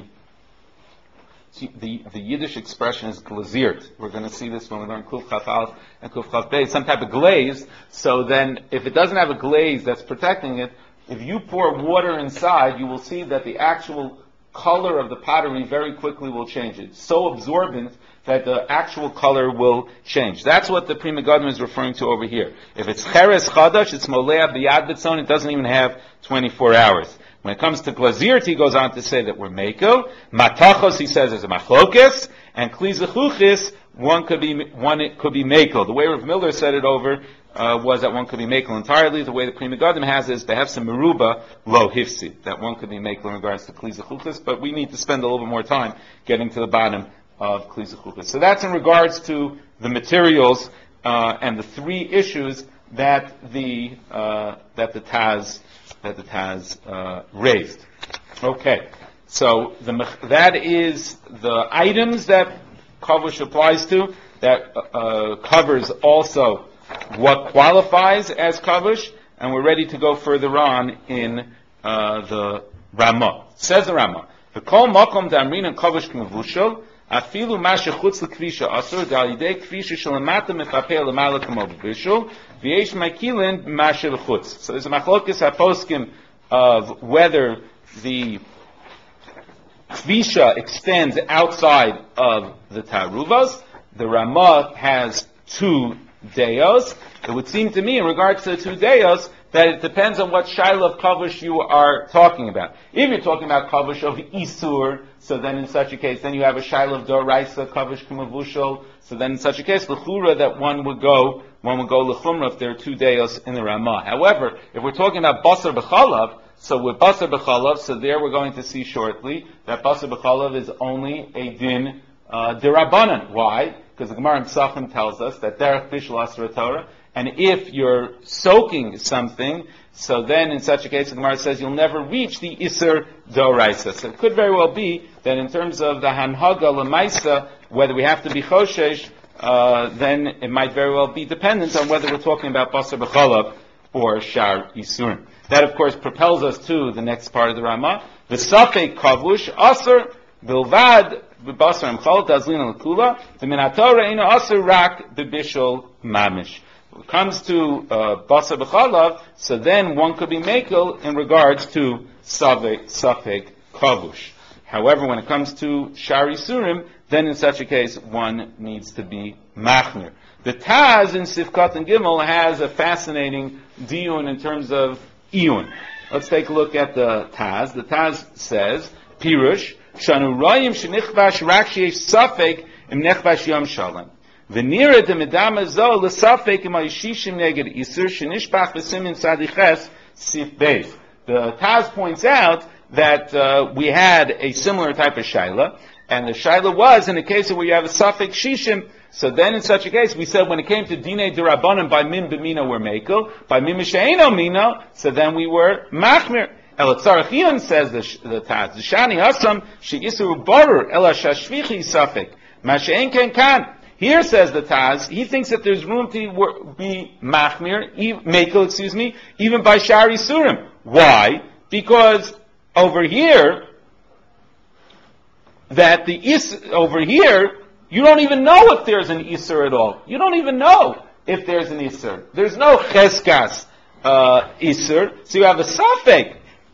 The, the Yiddish expression is glaziert. We're going to see this when we learn Kuf Chaf Aleph and Kuf Chaf Beis, some type of glaze. So then, if it doesn't have a glaze that's protecting it, if you pour water inside, you will see that the actual color of the pottery very quickly will change. It's so absorbent that the actual color will change. That's what the Pri Megadim is referring to over here. If it's cheres chadash, it's molea biyad bitzon, it doesn't even have twenty-four hours. When it comes to glaziert, he goes on to say that we're mekel. Matachos, he says, is a machlokes, and klizachuchis, one could be one it could be mekel. The way Rav Miller said it over uh, was that one could be mekel entirely. The way the Pri Megadim has is to have some meruba lo hifsi, that one could be mekel in regards to klizachuchis. But we need to spend a little bit more time getting to the bottom of klizachuchis. So that's in regards to the materials uh, and the three issues that the uh, that the Taz. that the Taz uh, raised. Okay, so the, that is the items that kavush applies to. That uh, covers also what qualifies as kavush, and we're ready to go further on in uh, the Ramah. Says the Ramah, the kol makom damrin and kavush k'mevushel afilu mashe chutz l'kvisha asur dalidei kvisha shalamata mefapeh lemala k'mavishul. So there's a machlokes haposkim of whether the kvisha extends outside of the taruvas. The Ramah has two deos. It would seem to me, in regards to the two deos, that it depends on what shaila of kavush you are talking about. If you're talking about kavush of isur, so then in such a case, then you have a shaila of doraisa kavush k'mavushal. So then in such a case, l'chura, that one would go, one would go l'chumra if there are two deos in the Ramah. However, if we're talking about basar b'chalav, so with basar b'chalav, so there we're going to see shortly that basar b'chalav is only a din uh, derabanan. Why? Because the Gemara in Pesachim tells us that derech bishul asra Torah, and if you're soaking something, so then in such a case the Gemara says you'll never reach the iser doraisa. So it could very well be that in terms of the hanhaga lemaisa, whether we have to be choshesh, uh, then it might very well be dependent on whether we're talking about basar b'chalav or shar isurim. That, of course, propels us to the next part of the Ramah. The safek kavush asr bilvad b'basar m'chal tazlin l'kula the minatora ina asr rak b'bishol mamish. When it comes to uh, basar b'chalav, so then one could be mekel in regards to safek safek kavush. However, when it comes to shari surim, then in such a case one needs to be machmir. The Taz in Sifkat and Gimel has a fascinating diyun in terms of iyun. Let's take a look at the Taz. The Taz says, Pirush, Shanu Rayim shenichvash rak sheyesh safek im nechvash yom shalom. V'nira de medama zo l'safek im ha'yishishim neged isur shenishpach v'simin sadiches sif beis. The Taz points out that uh, we had a similar type of shaila, and the shaila was in the case where you have a safek shishim. So then, in such a case, we said when it came to dinei derabanan by mim b'mina we're mekel, by mim she'eno mina, so then we were machmir. El tzarachian says the, the Taz, the shani hasam she'isur barer ela shashvichi safek ma she'en ken kan. Here says the Taz, he thinks that there's room to be machmir, mekel, excuse me, even by shari surim. Why? Because over here, that the is over here, you don't even know if there's an Isser at all. You don't even know if there's an Isser. There's no Cheskas uh, Isser, so you have a Safek.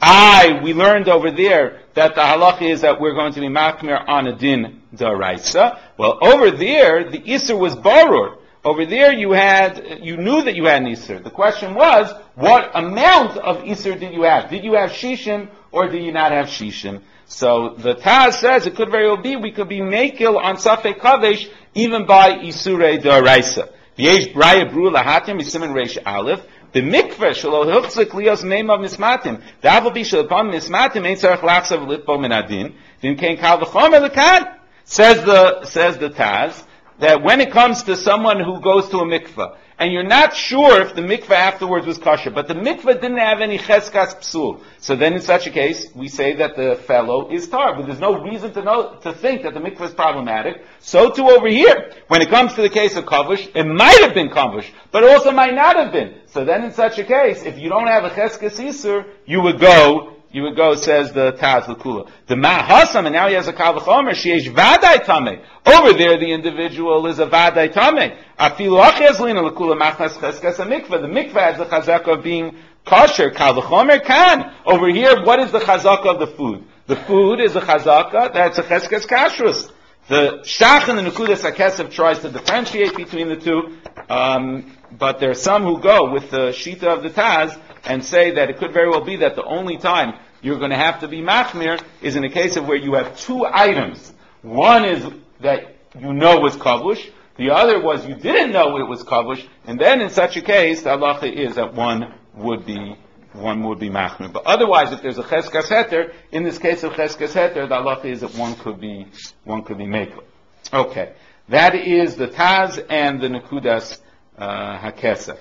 I, we learned over there that the halacha is that we're going to be Machmir on a din daraisa. Well, over there, the Isser was Barur. Over there you had, you knew that you had an Isser. The question was, what amount of Isser did you have? Did you have Shishim or did you not have Shishim? So the Taz says it could very well be we could be Mekil on Safek Kadesh even by Isurei Daraisa. V'yesh Braya Bru Lahatim Yisimin Reish Aleph. The mikveh shelo hilchzik lios meimav mismatim. The avabi shel upon mismatim ain't tzarich lachsav litbo minadin. V'im kein kal v'chomer lekan. Says the says the Taz that when it comes to someone who goes to a mikveh and you're not sure if the mikveh afterwards was kosher, but the mikveh didn't have any cheskas psul, so then in such a case we say that the fellow is tar. But there's no reason to know to think that the mikveh is problematic. So too over here, when it comes to the case of kavush, it might have been kavush, but also might not have been. So then in such a case, if you don't have a cheskas isur, you would go. You would go, says the Taz L'Kula. The Ma'hasam, and now he has a Kal V'chomer, Sheyesh Vadai Tameh. Over there, the individual is a Vadai Tameh. Afilu Achiaz Lina L'Kula Machnas Cheskas HaMikveh. The Mikveh has the chazaka of being kosher. Kal V'chomer Kan. Over here, what is the chazaka of the food? The food is a chazaka that's a Cheskas Kashrus. The Shach and the Nekudas HaKesef tries to differentiate between the two, um, but there are some who go with the Shita of the Taz and say that it could very well be that the only time you're going to have to be machmir is in a case of where you have two items. One is that you know was kavush, the other was you didn't know it was kavush, and then in such a case, the halacha is that one would be one would be machmir. But otherwise, if there's a cheskas heter, in this case of cheskas heter, the halacha is that one could be one could be mekel. Okay, that is the Taz and the Nekudas uh, HaKesef.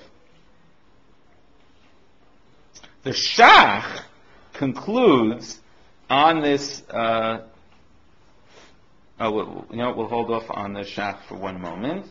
The Shach concludes on this, uh, oh, we'll, you know, we'll hold off on the Shach for one moment.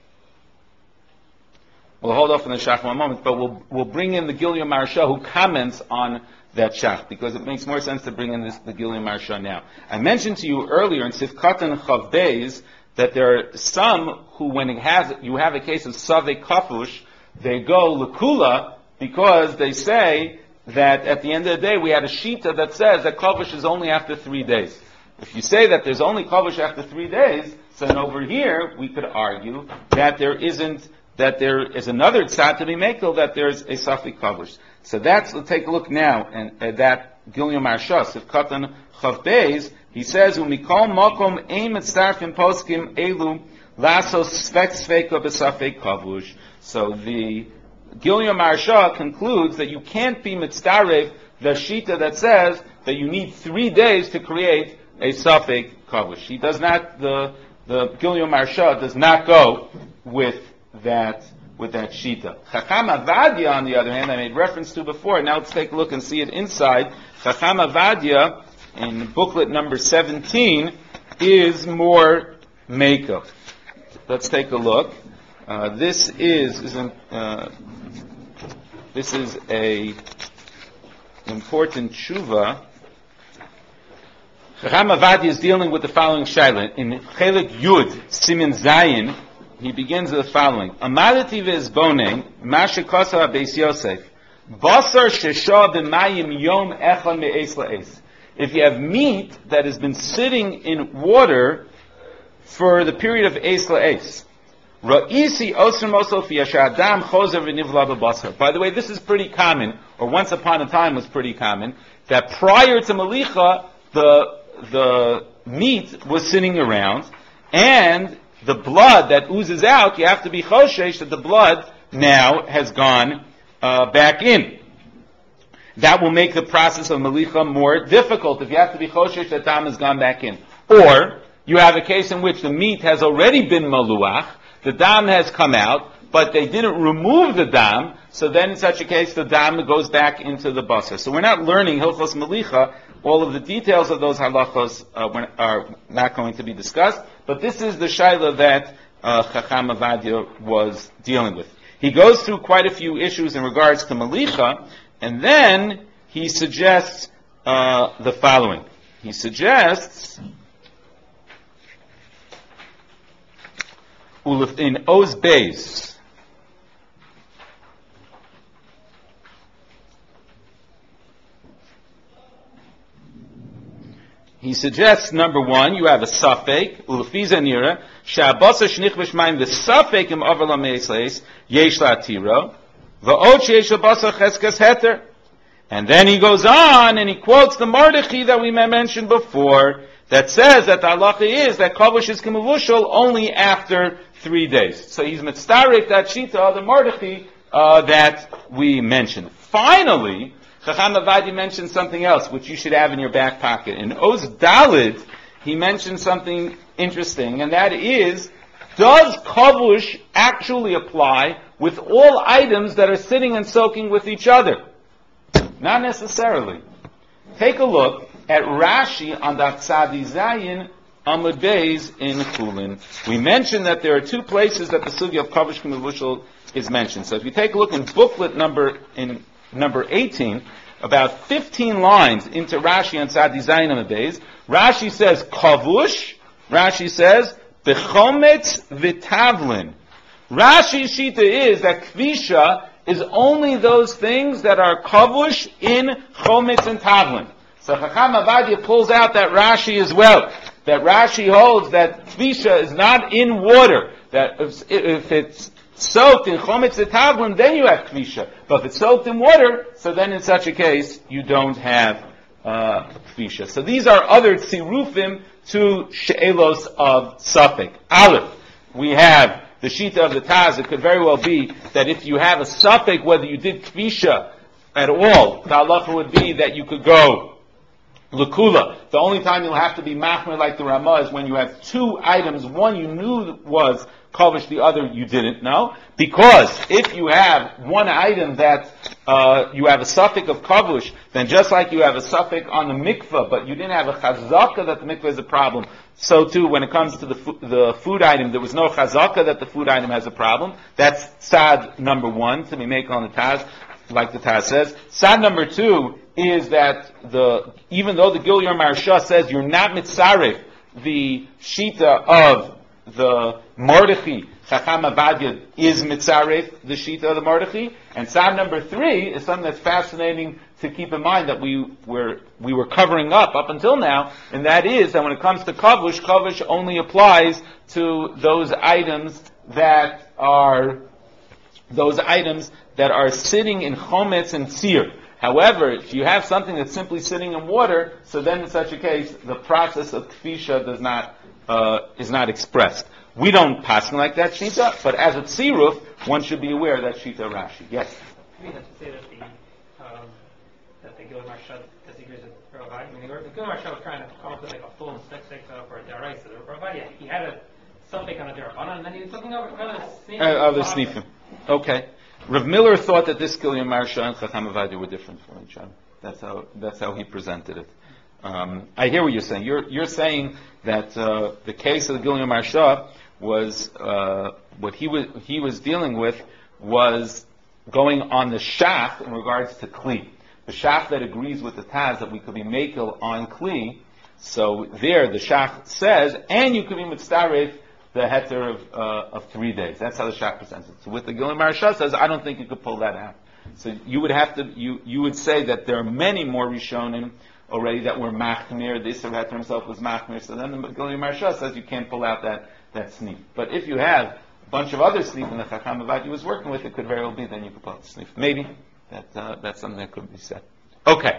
We'll hold off on the Shach for one moment, but we'll, we'll bring in the Gilya Maharsha who comments on that Shach, because it makes more sense to bring in this, the Gilya Maharsha now. I mentioned to you earlier in Sifkatan Chav Beis that there are some who, when it has, you have a case of Savek Kafush, they go L'Kula because they say that at the end of the day we had a shita that says that kavush is only after three days. If you say that there's only kavush after three days, so then over here we could argue that there isn't, that there is another tzad to be mekel, that there's a safik kavush. So that's, let's take a look now, and uh, that Gilya Maharsha, Sifkatan Chav Beis, he says, Umikol mokom ein mitzarfim poskim elu lasos svek sveka b'safek kavush. So the Gilya Maharsha concludes that you can't be mitzdaref the shita that says that you need three days to create a safek kavush. He does not, the the Gilya Maharsha does not go with that with that shita. Chacham Avadia, on the other hand, I made reference to before. Now let's take a look and see it inside. Chacham Avadia, in booklet number seventeen, is more makeup. Let's take a look. Uh, this is, is an, uh, this is a important tshuva. Chacham Avadia is dealing with the following shaila. In Chelik Yud, Simin Zayin, he begins with the following. Amadati v'ezboneng, mashe kosa beis Yosef, basar shesha b'mayim yom echad me'es la'es. If you have meat that has been sitting in water for the period of es la'es, Ra'isi osir mosel fi adam chozer v'nivla b'basar. By the way, this is pretty common, or once upon a time was pretty common, that prior to Malicha, the the meat was sitting around, and the blood that oozes out, you have to be choshesh that the blood now has gone uh, back in. That will make the process of Malicha more difficult if you have to be choshesh that dam has gone back in. Or, you have a case in which the meat has already been maluach, the dam has come out, but they didn't remove the dam, so then in such a case the dam goes back into the basar. So we're not learning Hilchos Malicha. All of the details of those halachos uh, are not going to be discussed, but this is the shaila that uh, Chacham Avadia was dealing with. He goes through quite a few issues in regards to Malicha, and then he suggests uh, the following. He suggests in Oz Beis. He suggests, number one, you have a safek, ulefiza nira, she'abasa sh'nich b'shmayim, the safek im over la meisleis, yesh la'atiro, va'ot she'esh l'basa cheskes heter. And then he goes on, and he quotes the Mordechai that we mentioned before, that says that the halacha is that kavush is kemevushal only after three days. So he's mitzdarek that shita, the Mordechai, uh, that we mentioned. Finally, Chacham Avadi mentioned something else, which you should have in your back pocket. In Oz Dalid, he mentioned something interesting, and that is, does kavush actually apply with all items that are sitting and soaking with each other? Not necessarily. Take a look at Rashi on the Tzadi Zayin Amud Beis in Chulin. We mentioned that there are two places that the sugya of kavush kemevushal is mentioned. So if you take a look in booklet number in number eighteen, about fifteen lines into Rashi on Tzadi Zayin Amud Beis, Rashi says kavush. Rashi says bechometz v'tavlin. Rashi's shita is that kvisha is only those things that are kavush in chometz and tavlin. So Chacham Avadia pulls out that Rashi as well. That Rashi holds that kvisha is not in water. That if, if it's soaked in chometz and tavlin, then you have kvisha. But if it's soaked in water, so then in such a case, you don't have uh, kvisha. So these are other tzirufim to she'elos of Safek. Aleph, we have the shita of the Taz. It could very well be that if you have a Safek, whether you did kvisha at all, the halacha would be that you could go L'kula. The only time you'll have to be machmer like the Ramah is when you have two items. One you knew was kavush, the other you didn't know. Because if you have one item that uh, you have a suffix of kavush, then just like you have a suffix on the mikvah, but you didn't have a chazaka that the mikvah is a problem, so too when it comes to the, fu- the food item, there was no chazaka that the food item has a problem. That's sad number one to be made on the Taz, like the Taz says. Sad number two is that the even though the Gilyar Maharsha says you're not mitzaref the shita of the Mordechai, Chacham Avadia is mitzaref the shita of the Mordechai. And sad number three is something that's fascinating to keep in mind that we were we were covering up up until now, and that is that when it comes to kavush, kavush only applies to those items that are those items that are sitting in chometz and tzir. However, if you have something that's simply sitting in water, so then in such a case, the process of kfisha does not uh, is not expressed. We don't pass like that shita, but as a tziruf, one should be aware of that shita Rashi. Yes. I mean, that's to say that the um, that the Gilyar Maharsha disagrees with Rav Adi. I mean, the Gilyar Maharsha was trying to come up with like a full and stick for a deraisa. The Rav Adi, he had a something on a derabana, and then he was looking over other snifim. Uh, other snifim. Okay. Rav Miller thought that this Gilyar Maharsha and Chacham Avadia were different from each other. That's how that's how he presented it. Um, I hear what you're saying. You're you're saying that uh, the case of the Gilyar Maharsha was uh, what he was he was dealing with was going on the shaf in regards to kli, the shaf that agrees with the Taz that we could be makel on kli. So there, the shaf says, and you could be mitzaref the heter of, uh, of three days. That's how the shach presents it. So with the Gilyar Maharsha says, I don't think you could pull that out. So you would have to, you, you would say that there are many more Rishonim already that were machmir. The Isser heter himself was machmir. So then the Gilyar Maharsha says you can't pull out that, that sneef. But if you have a bunch of other sneef in the Chacham Avadia was working with, it could very well be then you could pull out the sneef. Maybe. That, uh, that's something that could be said. Okay.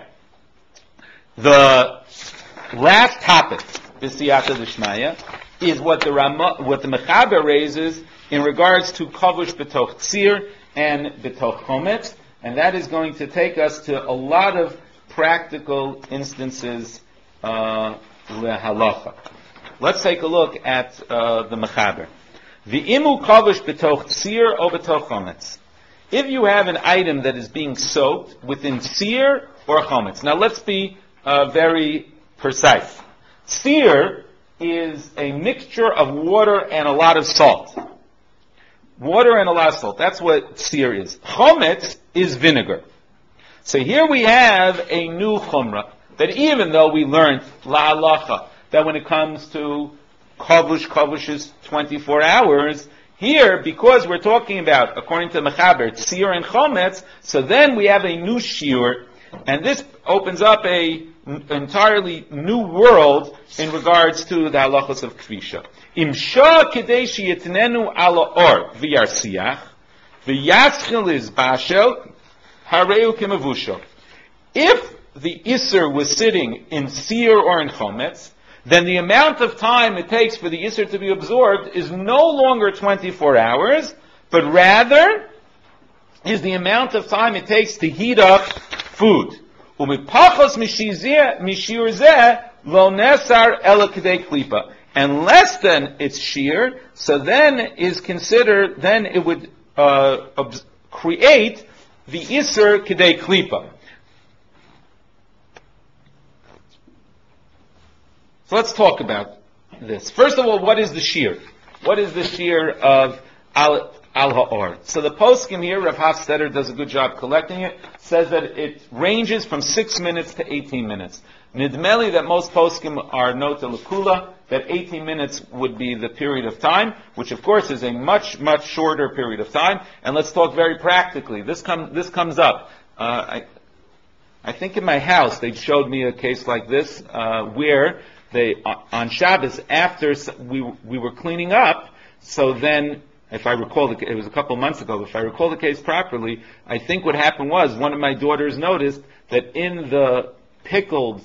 The last topic, B'siyata D'Shmaya, is what the Rama, what the Mechaber raises in regards to kavush betoch tzir and betoch chometz, and that is going to take us to a lot of practical instances uh, lehalacha. Let's take a look at uh, the Mechaber. V'imu kavush betoch tzir or betoch chometz. If you have an item that is being soaked within tzir or chometz. Now let's be uh, very precise. Tzir is a mixture of water and a lot of salt. Water and a lot of salt. That's what tzir is. Chometz is vinegar. So here we have a new chumrah, that even though we learned la'alacha, that when it comes to kavush, kavush is twenty-four hours, here, because we're talking about, according to Mechaber, tzir and chometz, so then we have a new shiur, and this opens up a n- entirely new world in regards to the halachos of kvisha. Imsha kedei sheyitnenu ala or v'yarsiach, v'yaschil is bashel, hareu kimavusho. If the Isser was sitting in Seir or in Chometz, then the amount of time it takes for the Isser to be absorbed is no longer twenty-four hours, but rather is the amount of time it takes to heat up food. Umipachos mishir zeh lo nesar ela kedei klipa. And less than its shear, so then is considered, then it would uh, ob- create the Isser kedei klipa. So let's talk about this. First of all, what is the shear? What is the shear of al al ha'or? So the poskim here, Rav Hafstadter does a good job collecting it, says that it ranges from six minutes to eighteen minutes. Nidmeli that most poskim are nota l'kula, that eighteen minutes would be the period of time, which of course is a much, much shorter period of time. And let's talk very practically. This, com- this comes up. Uh, I, I think in my house they showed me a case like this, uh, where they, on Shabbos, after we we were cleaning up, so then, if I recall, the, it was a couple months ago, if I recall the case properly, I think what happened was, one of my daughters noticed that in the pickled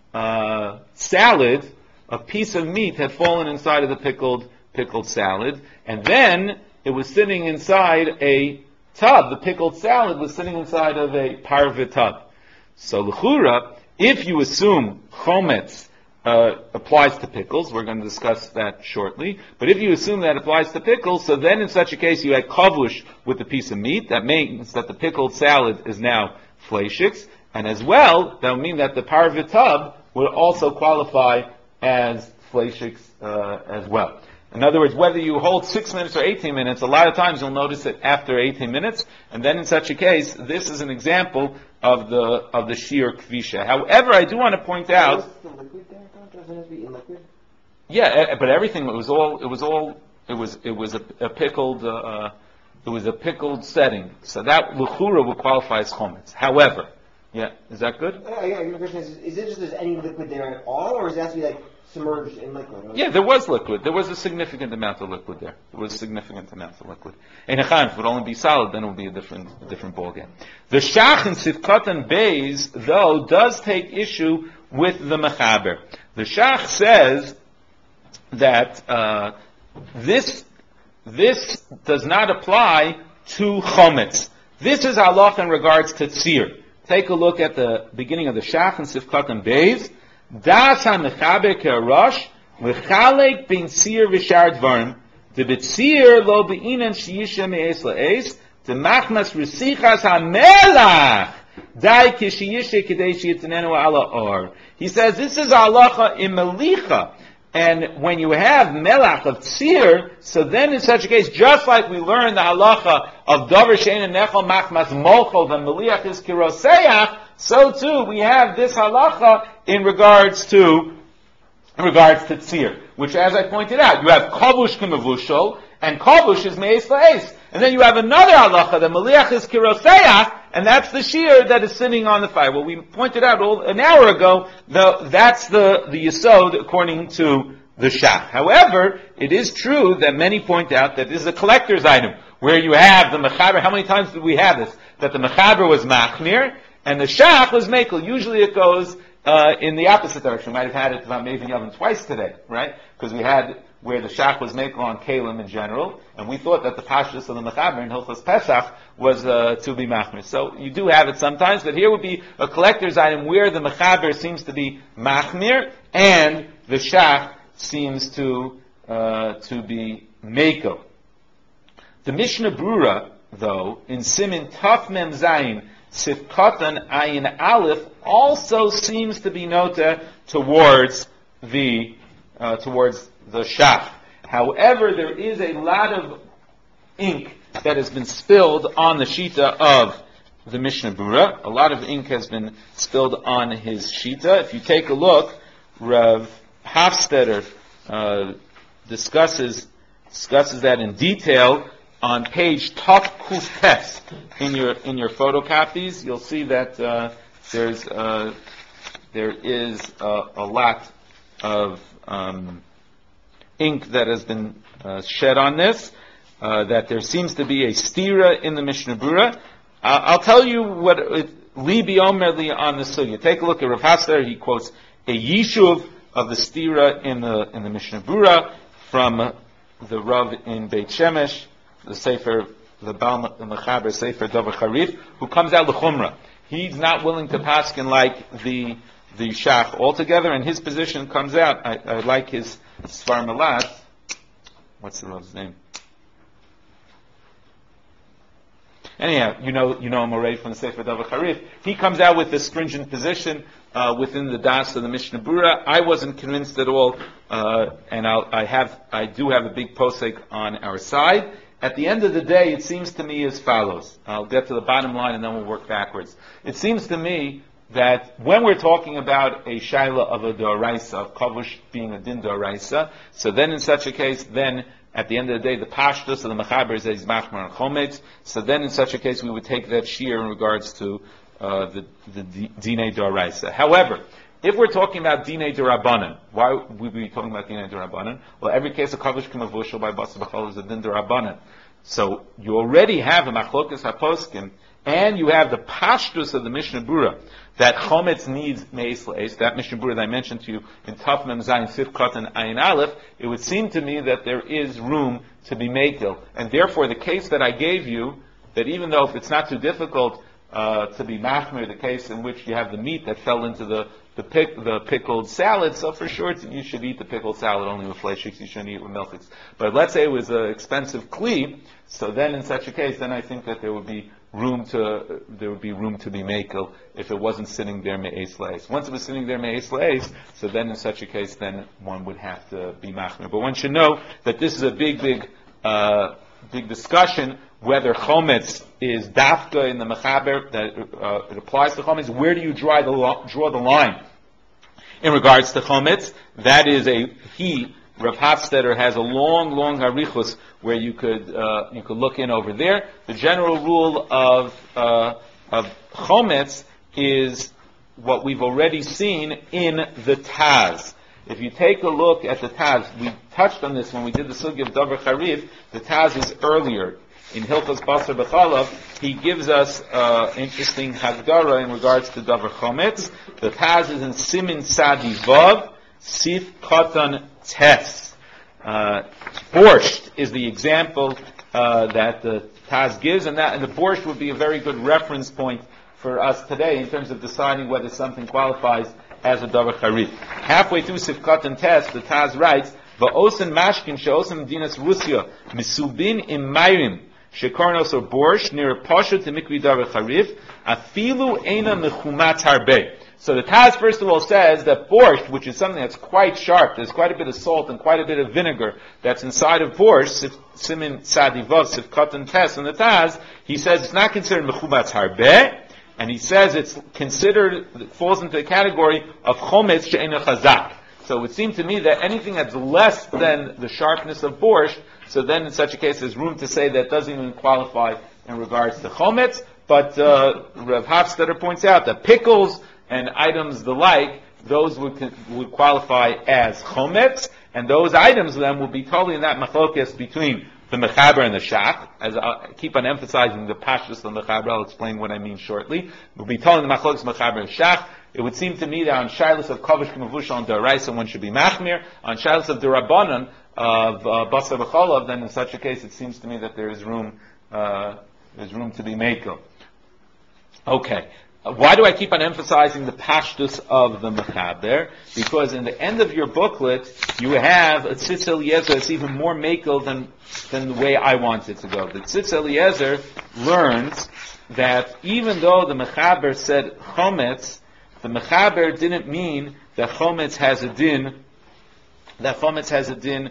uh, salad, a piece of meat had fallen inside of the pickled pickled salad, and then it was sitting inside a tub. The pickled salad was sitting inside of a parva tub. So l'chura, if you assume chometz Uh, applies to pickles. We're going to discuss that shortly. But if you assume that applies to pickles, so then in such a case you had kavush with the piece of meat. That means that the pickled salad is now fleishiks. And as well, that would mean that the parva tub would also qualify as fleishiks uh, as well. In other words, whether you hold six minutes or eighteen minutes, a lot of times you'll notice it after eighteen minutes. And then in such a case, this is an example of the of the sheer kvisha. However, I do want to point out. Doesn't it be in liquid? Yeah, but everything, it was all, it was all, it was, it was a, a pickled, uh, it was a pickled setting. So that l'chura would qualify as chometz. However, yeah, is that good? Uh, yeah, my question is, is it just there's any liquid there at all, or does it have to be like submerged in liquid? Right? Yeah, there was liquid. There was a significant amount of liquid there. There was a significant amount of liquid. And if it would only be solid, then it would be a different, a different ballgame. The Shach in Sifkat and Beis, though, does take issue with the Mechaber. The Shach says that uh, this this does not apply to chometz. This is halach in regards to tzir. Take a look at the beginning of the Shach in Sifkat and Beis. Das ha-mechaber ke'arosh lechalek bin tzir v'shar dvarim de b'tzir lo be'inan sheyisha me'es la'es de machmas resichas ha-melach dai kishiyisha kedei sheyitnenu ala or. He says this is halacha in melicha, and when you have melach of tzir, so then in such a case, just like we learned the halacha of davar she'ein nechol machmas mochol, the meliach is kiroseach, so too we have this halacha in regards to in regards to tzir, which, as I pointed out, you have kavush k'mevushol, and kavush is me'es la'es. And then you have another halacha, the meliach is kiroseach, and that's the shear that is sitting on the fire. Well, we pointed out all, an hour ago, the, that's the, the yesod according to the Shach. However, it is true that many point out that this is a collector's item, where you have the mechaber. How many times did we have this? That the mechaber was machmir, and the Shach was mekel. Usually it goes uh, in the opposite direction. We might have had it about maybe oven twice today, right? Because we had where the Shach was mekel on kalim in general, and we thought that the pashtus of the mechaber in Hilchos Pesach was uh, to be machmir. So you do have it sometimes, but here would be a collector's item where the mechaber seems to be machmir, and the Shach seems to uh, to be mekel. The Mishnah Brura, though, in Simin Taf Mem Zayin Sif Katan Ayin Aleph, also seems to be nota towards the uh, towards the Shach. However, there is a lot of ink that has been spilled on the shita of the Mishnah Bura. A lot of ink has been spilled on his shita. If you take a look, Rav Hafstetter uh, discusses discusses that in detail on page Top Kuf Tes in your in your photocopies. You'll see that uh, there's uh, there is a, a lot of um, ink that has been uh, shed on this. Uh, that there seems to be a stira in the Mishnah Bura. Uh, I'll tell you what Libi Omer Li on the sugya. Take a look at Rav Hafstetter. He quotes a yishuv of the stira in the in the Mishnah Bura from the Rav in Beit Shemesh, the Sefer, the Baal the Mechaber Sefer Dover Charif, who comes out l'chumra. He's not willing to paskin like the the Shach altogether, and his position comes out. I, I like his Svar Malat. What's the Rav's name? Anyhow, you know, you know him already from the Sefer Dover Charif. He comes out with this stringent position uh, within the das of the Mishnah Bura. I wasn't convinced at all, uh, and I'll, I have, I do have a big posek on our side. At the end of the day, it seems to me as follows. I'll get to the bottom line and then we'll work backwards. It seems to me that when we're talking about a shaila of a doraisa, of kavush being a din doraisa, so then in such a case, then at the end of the day, the pashtus of the mechaber is is machmar and chometz. So then, in such a case, we would take that shear in regards to uh, the the dinei doraisa. However, if we're talking about dinei dorabanan, why would we be talking about dinei dorabanan? Well, every case of kavush k'mavushal by basa b'chol is a din dorabanan. So you already have a machlokas haposkim, and you have the pashtus of the Mishnah Bura that chometz needs meis leis. That Mishnah Bura that I mentioned to you in Taf Mem Zayin Sif Katan Ayin Aleph. It would seem to me that there is room to be mekel, and therefore the case that I gave you, that even though if it's not too difficult uh, to be machmir, the case in which you have the meat that fell into the the, pick, the pickled salad, so for sure you should eat the pickled salad only with fleishiks, you shouldn't eat it with milchiks. But let's say it was an expensive kli, so then in such a case, then I think that there would be room to there would be room to be mekel if it wasn't sitting there me'es leis. Once it was sitting there me'es leis, so then in such a case, then one would have to be machmir. But one should know that this is a big, big, uh, big discussion whether chometz is dafka in the mechaber, that uh, it applies to chometz. Where do you draw the lo- draw the line in regards to chometz? That is a he. Rav Hafstetter has a long, long harichus where you could uh, you could look in over there. The general rule of uh, of chometz is what we've already seen in the Taz. If you take a look at the Taz, we touched on this when we did the sugya of Dover Charif. The Taz is earlier. In Hilchos Basar B'Chalav, he gives us uh, interesting hagdara in regards to Dover Chometz. The Taz is in Simin Sadi Vav, Sif Katan Tes. Uh, borscht is the example uh, that the Taz gives, and that and the borscht would be a very good reference point for us today in terms of deciding whether something qualifies as a Dover Charif. Halfway through Sif Katan Tes, the Taz writes, Va'osen mashkin she'osen dinas Rusya, misubin im mayrim, shekarnos or borscht, near pasha to mikri Dover Charif, afilu eina mechumat harbe. So the Taz, first of all, says that borscht, which is something that's quite sharp, there's quite a bit of salt and quite a bit of vinegar that's inside of borscht, simin tzadivov, sif katan tes, and the Taz, he says it's not considered mechumat harbe, and he says it's considered, it falls into the category of chometz she'ena chazak. So it would seem to me that anything that's less than the sharpness of borscht, so then in such a case there's room to say that doesn't even qualify in regards to chometz. But uh, Rav Hafstetter points out that pickles and items the like, those would would qualify as chometz, and those items then will be totally in that machlokes between the mechaber and the shach. As I keep on emphasizing the pashtus of the mechaber, I'll explain what I mean shortly. We'll be totally in the machlokes mechaber and shach. It would seem to me that on shilas of kavush k'mavushal and daraisa one should be machmir. On shilas of derabanan of uh, basar b'cholav, then in such a case it seems to me that there is room uh, there's room to be mekel. Okay. Uh, why do I keep on emphasizing the pashtus of the mechaber? Because in the end of your booklet, you have a Tzitz Eliezer that's even more mekel than than the way I want it to go. The Tzitz Eliezer learns that even though the mechaber said chometz, the mechaber didn't mean that chometz has a din, that chometz has a din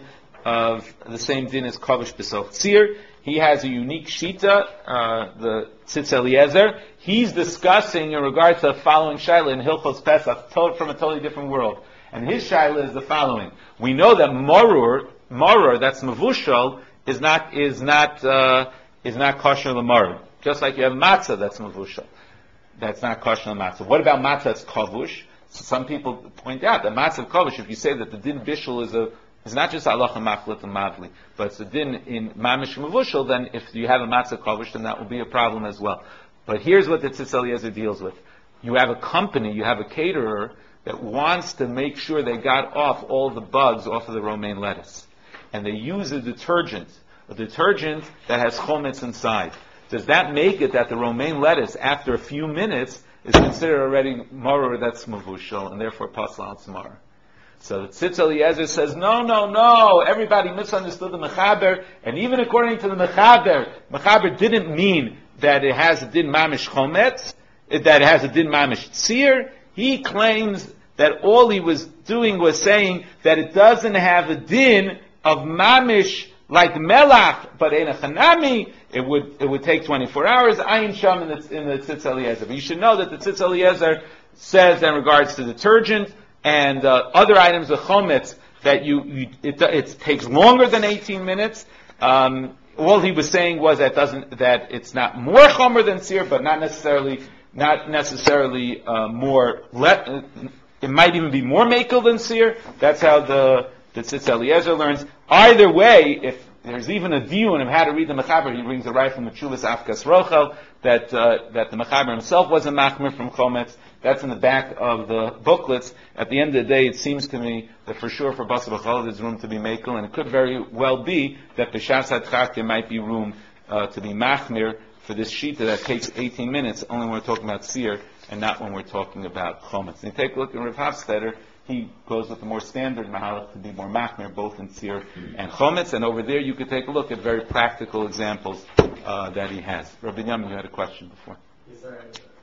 of the same din as kavush b'soch tzir. He has a unique shita, uh, the Tzitz Eliezer. He's discussing in regards to the following shaila in Hilchos Pesach, told from a totally different world. And his shaila is the following: we know that marur, marur, that's mavushal, is not is not uh, is not kosher l'marur. Just like you have matzah, that's mavushal, that's not kosher l'matzah. What about matzah that's kavush? So some people point out that matzah kavush, if you say that the din bishul is a It's not just halacha machlit and mavli, but it's a din in mamish mavushal. Then, if you have a matzah kavush, then that will be a problem as well. But here's what the Tzitz Eliezer deals with: you have a company, you have a caterer that wants to make sure they got off all the bugs off of the romaine lettuce, and they use a detergent, a detergent that has chometz inside. Does that make it that the romaine lettuce, after a few minutes, is considered already maror that's mavushal, and therefore pasal al tzmar? So the Tzitz Eliezer says, no, no, no, everybody misunderstood the Mechaber, and even according to the Mechaber, Mechaber didn't mean that it has a din mamish chometz, that it has a din mamish tzir. He claims that all he was doing was saying that it doesn't have a din of mamish like melach, but ein a chanami, it would, it would take twenty-four hours, ayin sham in the, in the Tzitz Eliezer. But you should know that the Tzitz Eliezer says in regards to detergent, and uh, other items of chometz that you, you it, it takes longer than eighteen minutes. Um, all he was saying was that doesn't that it's not more chomer than seer, but not necessarily not necessarily uh, more. Let, it might even be more makel than seer. That's how the the Tzitz Eliezer learns. Either way, if there's even a diyun of how to read the Mechaber, he brings it right from the Chuvas Afkas Rochel that uh, that the Mechaber himself was a machmer from chometz. That's in the back of the booklets. At the end of the day, it seems to me that for sure for Basar B'chol there's room to be makel, and it could very well be that B'shas HaTchak there might be room uh, to be machmir for this shita that takes eighteen minutes, only when we're talking about seer and not when we're talking about chometz. And you take a look at Rav Hafstadter, he goes with the more standard mahalach to be more machmir, both in seer and chometz, and over there you could take a look at very practical examples uh, that he has. Rabbi Yamin, you had a question before. Yes, sir.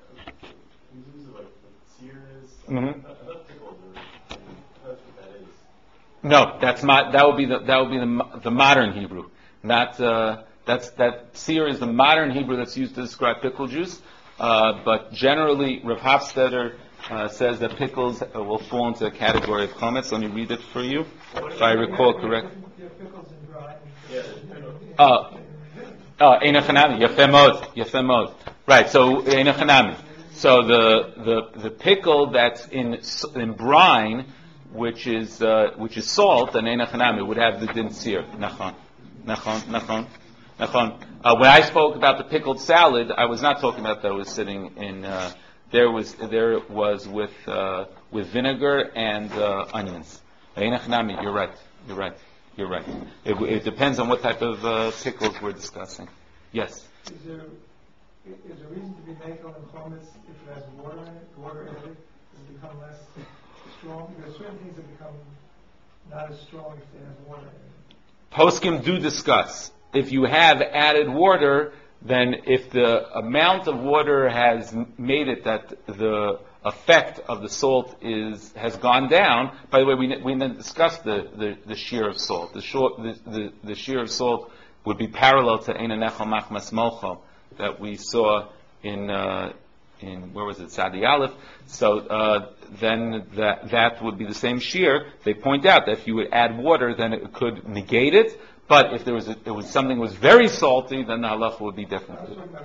Mm-hmm. That's what that is. No, that's mo- that would be the that would be the the modern Hebrew. Not uh, that's that seer is the modern Hebrew that's used to describe pickle juice. Uh, but generally, Rav Hafstadter uh, says that pickles uh, will fall into the category of chometz. Let me read it for you, if I recall correctly. Uh, uh, ein chanami, yafeh mod, yafeh mod. Right. So ein chanami. So the, the the pickle that's in in brine, which is uh, which is salt, and ein chanami would have the din seer. Nachon, nachon, nachon, nachon. Uh, when I spoke about the pickled salad, I was not talking about that. I was sitting in. Uh, there was there was with uh, with vinegar and uh, onions. Ein chanami. You're right. You're right. You're right. It, it depends on what type of uh, pickles we're discussing. Yes. Is there Is there reason to be makel and chometz if it has water in it? Water in it does it become less strong? There are certain things that become not as strong if they have water in it. Poskim do discuss. If you have added water, then if the amount of water has made it that the effect of the salt is has gone down. By the way, we we didn't discuss the, the, the shear of salt. The, short, the, the the shear of salt would be parallel to Ein Nechel Machmas Molcho that we saw in uh, in where was it, Sadi Aleph. So uh, then that that would be the same shear. They point out that if you would add water, then it could negate it. But if there was a, it was something was very salty, then the halacha would be different.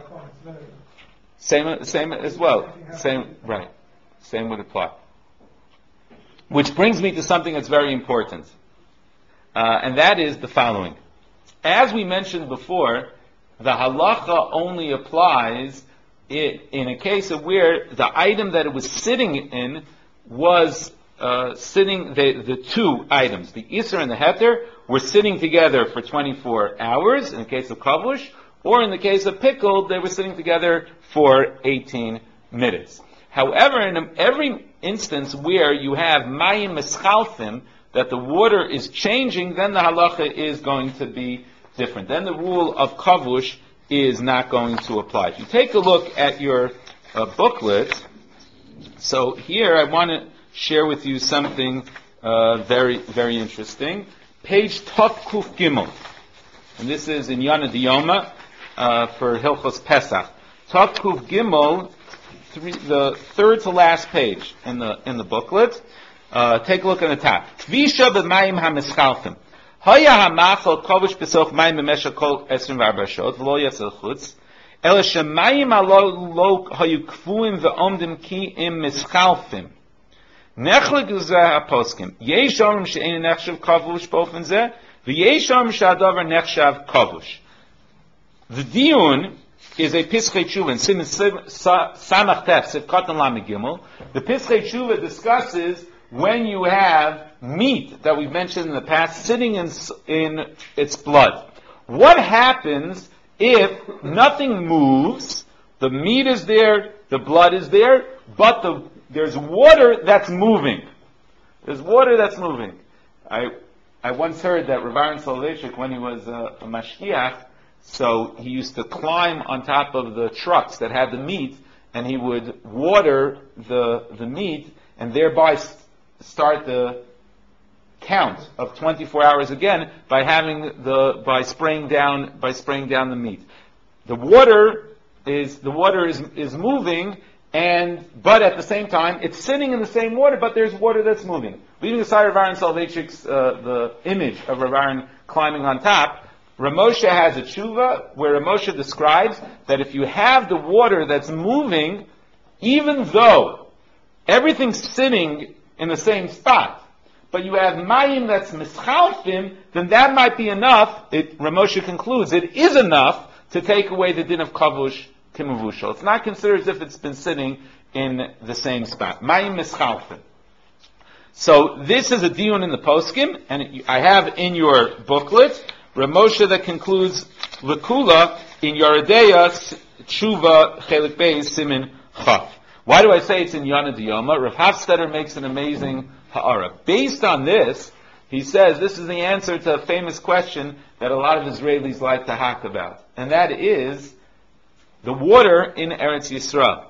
Same same as well. Same right. Same would apply. Which brings me to something that's very important, uh, and that is the following. As we mentioned before, the halacha only applies it, in a case of where the item that it was sitting in was uh, sitting, the, the two items, the Isser and the Heter, were sitting together for twenty-four hours, in the case of Kavush, or in the case of Pickled, they were sitting together for eighteen minutes. However, in every instance where you have Mayim Meschalfim, that the water is changing, then the halacha is going to be different. Then the rule of kavush is not going to apply. If you take a look at your uh, booklet, so here I want to share with you something uh, very, very interesting. page Tov Kuf Gimel, and this is in Yana Diyoma uh, for Hilchos Pesach. Tov Kuf Gimel, three, the third to last page in the in the booklet. Uh, take a look at the top. Kvisha b'mayim hamischalfim. Haya hamachal kovush b'soch mayim b'mesha kol esrim v'arba shot v'lo yasel chutz. Ela shemayim alo lo hayu kfuim v'omdim ki im mischalfim. Nechleg uzeh haposkim. Yesh omrim she'ein nechshav kovush bofen zeh v'yesh omrim she'adavar nechshav kovush. The diun is a Pischei Tshuva in Siman Samach Tef Sivkatan Lamed Gimel. The Pischei Tshuva discusses when you have meat that we've mentioned in the past sitting in, in its blood. What happens if nothing moves, the meat is there, the blood is there, but the, there's water that's moving. There's water that's moving. I I once heard that Rav Aaron Soloveitchik, when he was a, a mashgiach, so he used to climb on top of the trucks that had the meat, and he would water the the meat, and thereby st- start the count of twenty-four hours again by having the by spraying down by spraying down the meat. The water is the water is is moving, and but at the same time it's sitting in the same water, but there's water that's moving. Leaving aside Rav Aaron Soloveitchik's uh, the image of Rav Aaron climbing on top, Ramosha has a tshuva where Ramosha describes that if you have the water that's moving, even though everything's sitting in the same spot, but you have mayim that's mischalfim, then that might be enough. It, Ramosha concludes, it is enough to take away the din of kavush kimavushal. It's not considered as if it's been sitting in the same spot. Mayim mischalfim. So this is a diun in the poskim, and I have in your booklet Ramosha that concludes Lekula in Yoredeya Tshuva Chelik Beis Simin Chaf. Why do I say it's in Yana Diyoma? Rav Hafstadter makes an amazing ha'ara. Based on this, he says this is the answer to a famous question that a lot of Israelis like to hack about, and that is the water in Eretz Yisrael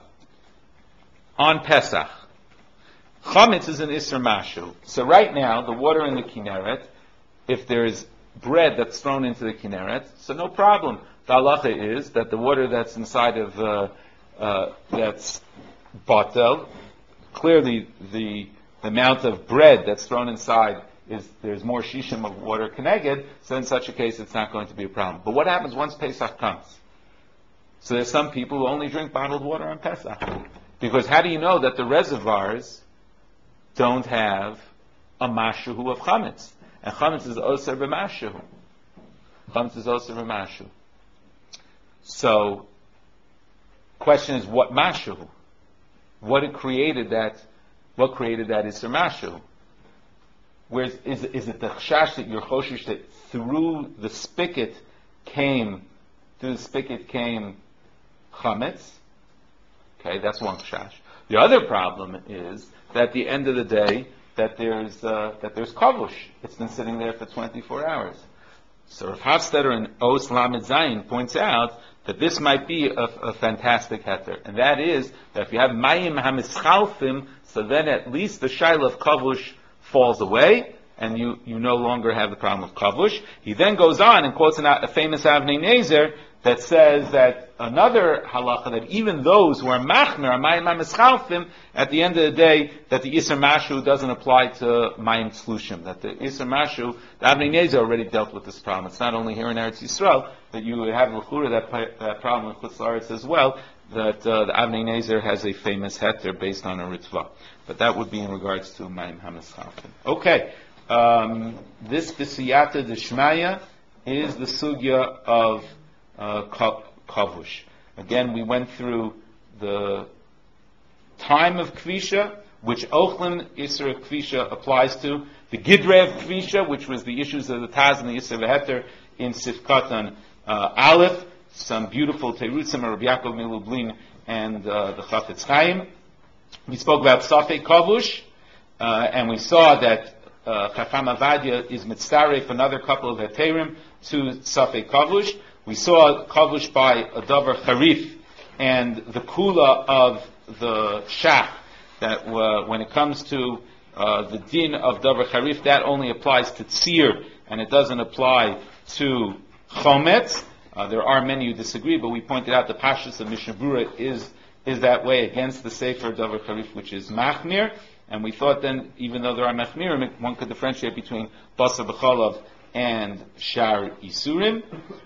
on Pesach. Chametz is an Isser Mashu. So right now, the water in the Kinneret, if there's bread that's thrown into the Kinneret, so no problem. The halacha is that the water that's inside of uh, uh, that's batel, clearly the, the amount of bread that's thrown inside is there's more shishim of water keneged, so in such a case it's not going to be a problem. But what happens once Pesach comes? So there's some people who only drink bottled water on Pesach. Because how do you know that the reservoirs don't have a mashuhu of chametz? And chametz is oser b'mashuhu. Chametz is oser b'mashuhu. So, question is, what mashuhu? What it created that? What created that iser mashuhu? Where's is is it the chash that you're choshish that through the spigot came through the spigot came chametz? Okay, that's one chash. The other problem is that at the end of the day, that there's uh, that there's kavush. It's been sitting there for twenty-four hours. So Rav Hafstadter in Os Lamed Zayin points out that this might be a, a fantastic heter, and that is that if you have mayim hamischalfim, so then at least the shaila of kavush falls away, and you, you no longer have the problem of kavush. He then goes on and quotes an, a famous Avnei Nezer that says that another halacha, that even those who are machmer, are mayim hamischalfim, at the end of the day, that the Isser Mashu doesn't apply to mayim tzlushim. That the Isser Mashu, the Avnei Nezer already dealt with this problem. It's not only here in Eretz Yisrael, that you have l'chura that, that problem in Chutz La'aretz as well, that uh, the Avnei Nezer has a famous heter based on a ritva. But that would be in regards to mayim hamischalfim. Okay. Um, this B'siyata D'Shmaya is the sugya of uh, kavush. Again, we went through the time of kvisha, which Ochlin Isra Kvisha applies to, the Gidre of Kvisha, which was the issues of the Taz and the Isra V'Heter in Sifkatan uh, Aleph, some beautiful Terutzim of Rabbi Yaakov Milublin and uh, the Chafetz Chaim. We spoke about Safei Kavush, uh, and we saw that uh, Chacham Avadia is mitzaref another couple of heterim to Safei Kavush. We saw Kavush by a Davar Charif, and the Kula of the Shach, that uh, when it comes to uh, the din of Davar Charif, that only applies to Tzir and it doesn't apply to chometz. Uh, there are many who disagree, but we pointed out the pashtus of Mishnah Berurah is is that way against the Sefer Davar Karif, which is machmir. And we thought then, even though there are machmirim, one could differentiate between basar b'chalav and shar isurim.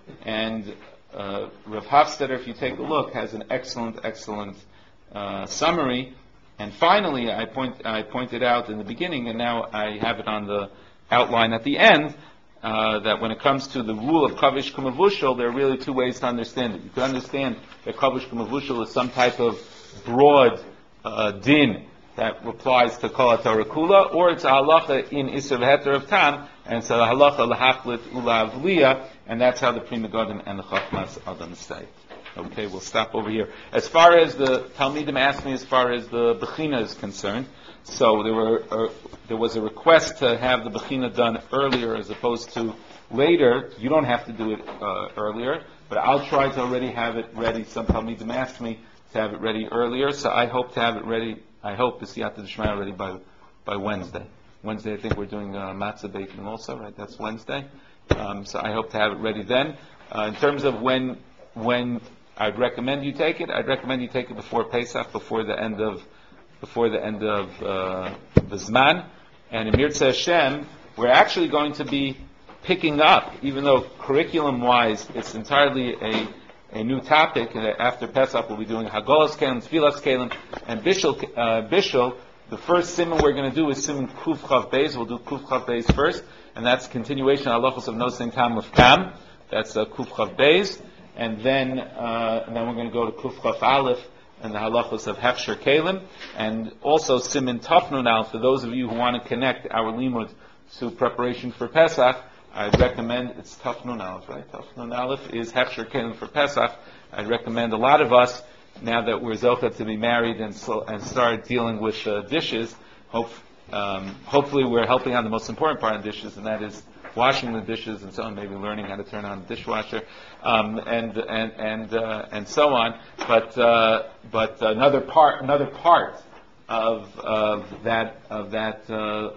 And uh, Rav Hafstadter, if you take a look, has an excellent, excellent uh, summary. And finally, I point I pointed out in the beginning, and now I have it on the outline at the end, uh, that when it comes to the rule of kavish kumavushal, there are really two ways to understand it. You can understand that kavish kumavushal is some type of broad uh, din that applies to kol haTorah kula, or it's a halacha in Isser v'Heter of Tam, and it's a halacha lahachlit ulavliya, and that's how the Pri Megadim and the Chachmas Adam say. Okay, we'll stop over here. As far as the Talmidim asked me, as far as the Bechina is concerned, so there were uh, there was a request to have the Bechina done earlier as opposed to later. You don't have to do it uh, earlier, but I'll try to already have it ready. Some Talmidim asked me to have it ready earlier, so I hope to have it ready. I hope to see Siyata D'Shmaya ready by by Wednesday. Wednesday, I think we're doing uh, matzah baking also, right? That's Wednesday. Um, so I hope to have it ready then. Uh, in terms of when when I'd recommend you take it, I'd recommend you take it before Pesach, before the end of before the end of uh, the Zman. And in Mirza Hashem, we're actually going to be picking up, even though curriculum-wise it's entirely a a new topic. And after Pesach, we'll be doing Hagolas Kelim, Tfilas Kelim, and Bishul. Uh, Bishul. The first simon we're going to do is simon Kuf Chav Beis. We'll do Kuf Chav Beis first, and that's continuation of halachos of Nosein Tam of Tam. That's uh, Kuf Chav Beis, and then uh, and then we're going to go to Kuf Chav Aleph and the halachos of Hefsher Kelim, and also simon Tafnun Aleph. For those of you who want to connect our limud to preparation for Pesach, I'd recommend, it's Tafnun Aleph, right? Tafnun Aleph is Hefsher Kelim for Pesach. I'd recommend a lot of us, now that we're zocha to be married and so, and start dealing with uh, dishes, hope, um, hopefully we're helping on the most important part of dishes, and that is washing the dishes and so on, maybe learning how to turn on the dishwasher, um, and and and uh, and so on. But uh, but another part another part of of that of that uh,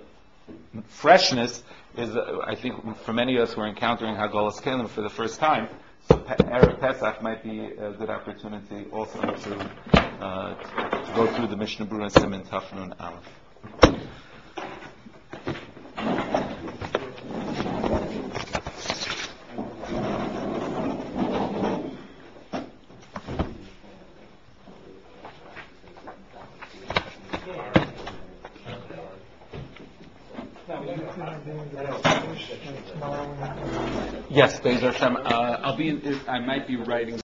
freshness is, uh, I think, for many of us who are encountering Hagolas Kelim for the first time, so Erev Pesach might be a good opportunity also to, uh, to, to go through the Mishnah Berurah and Siman Tafnun Aleph. Yes, Be'ez Hashem. Uh, I'll be. I might be writing.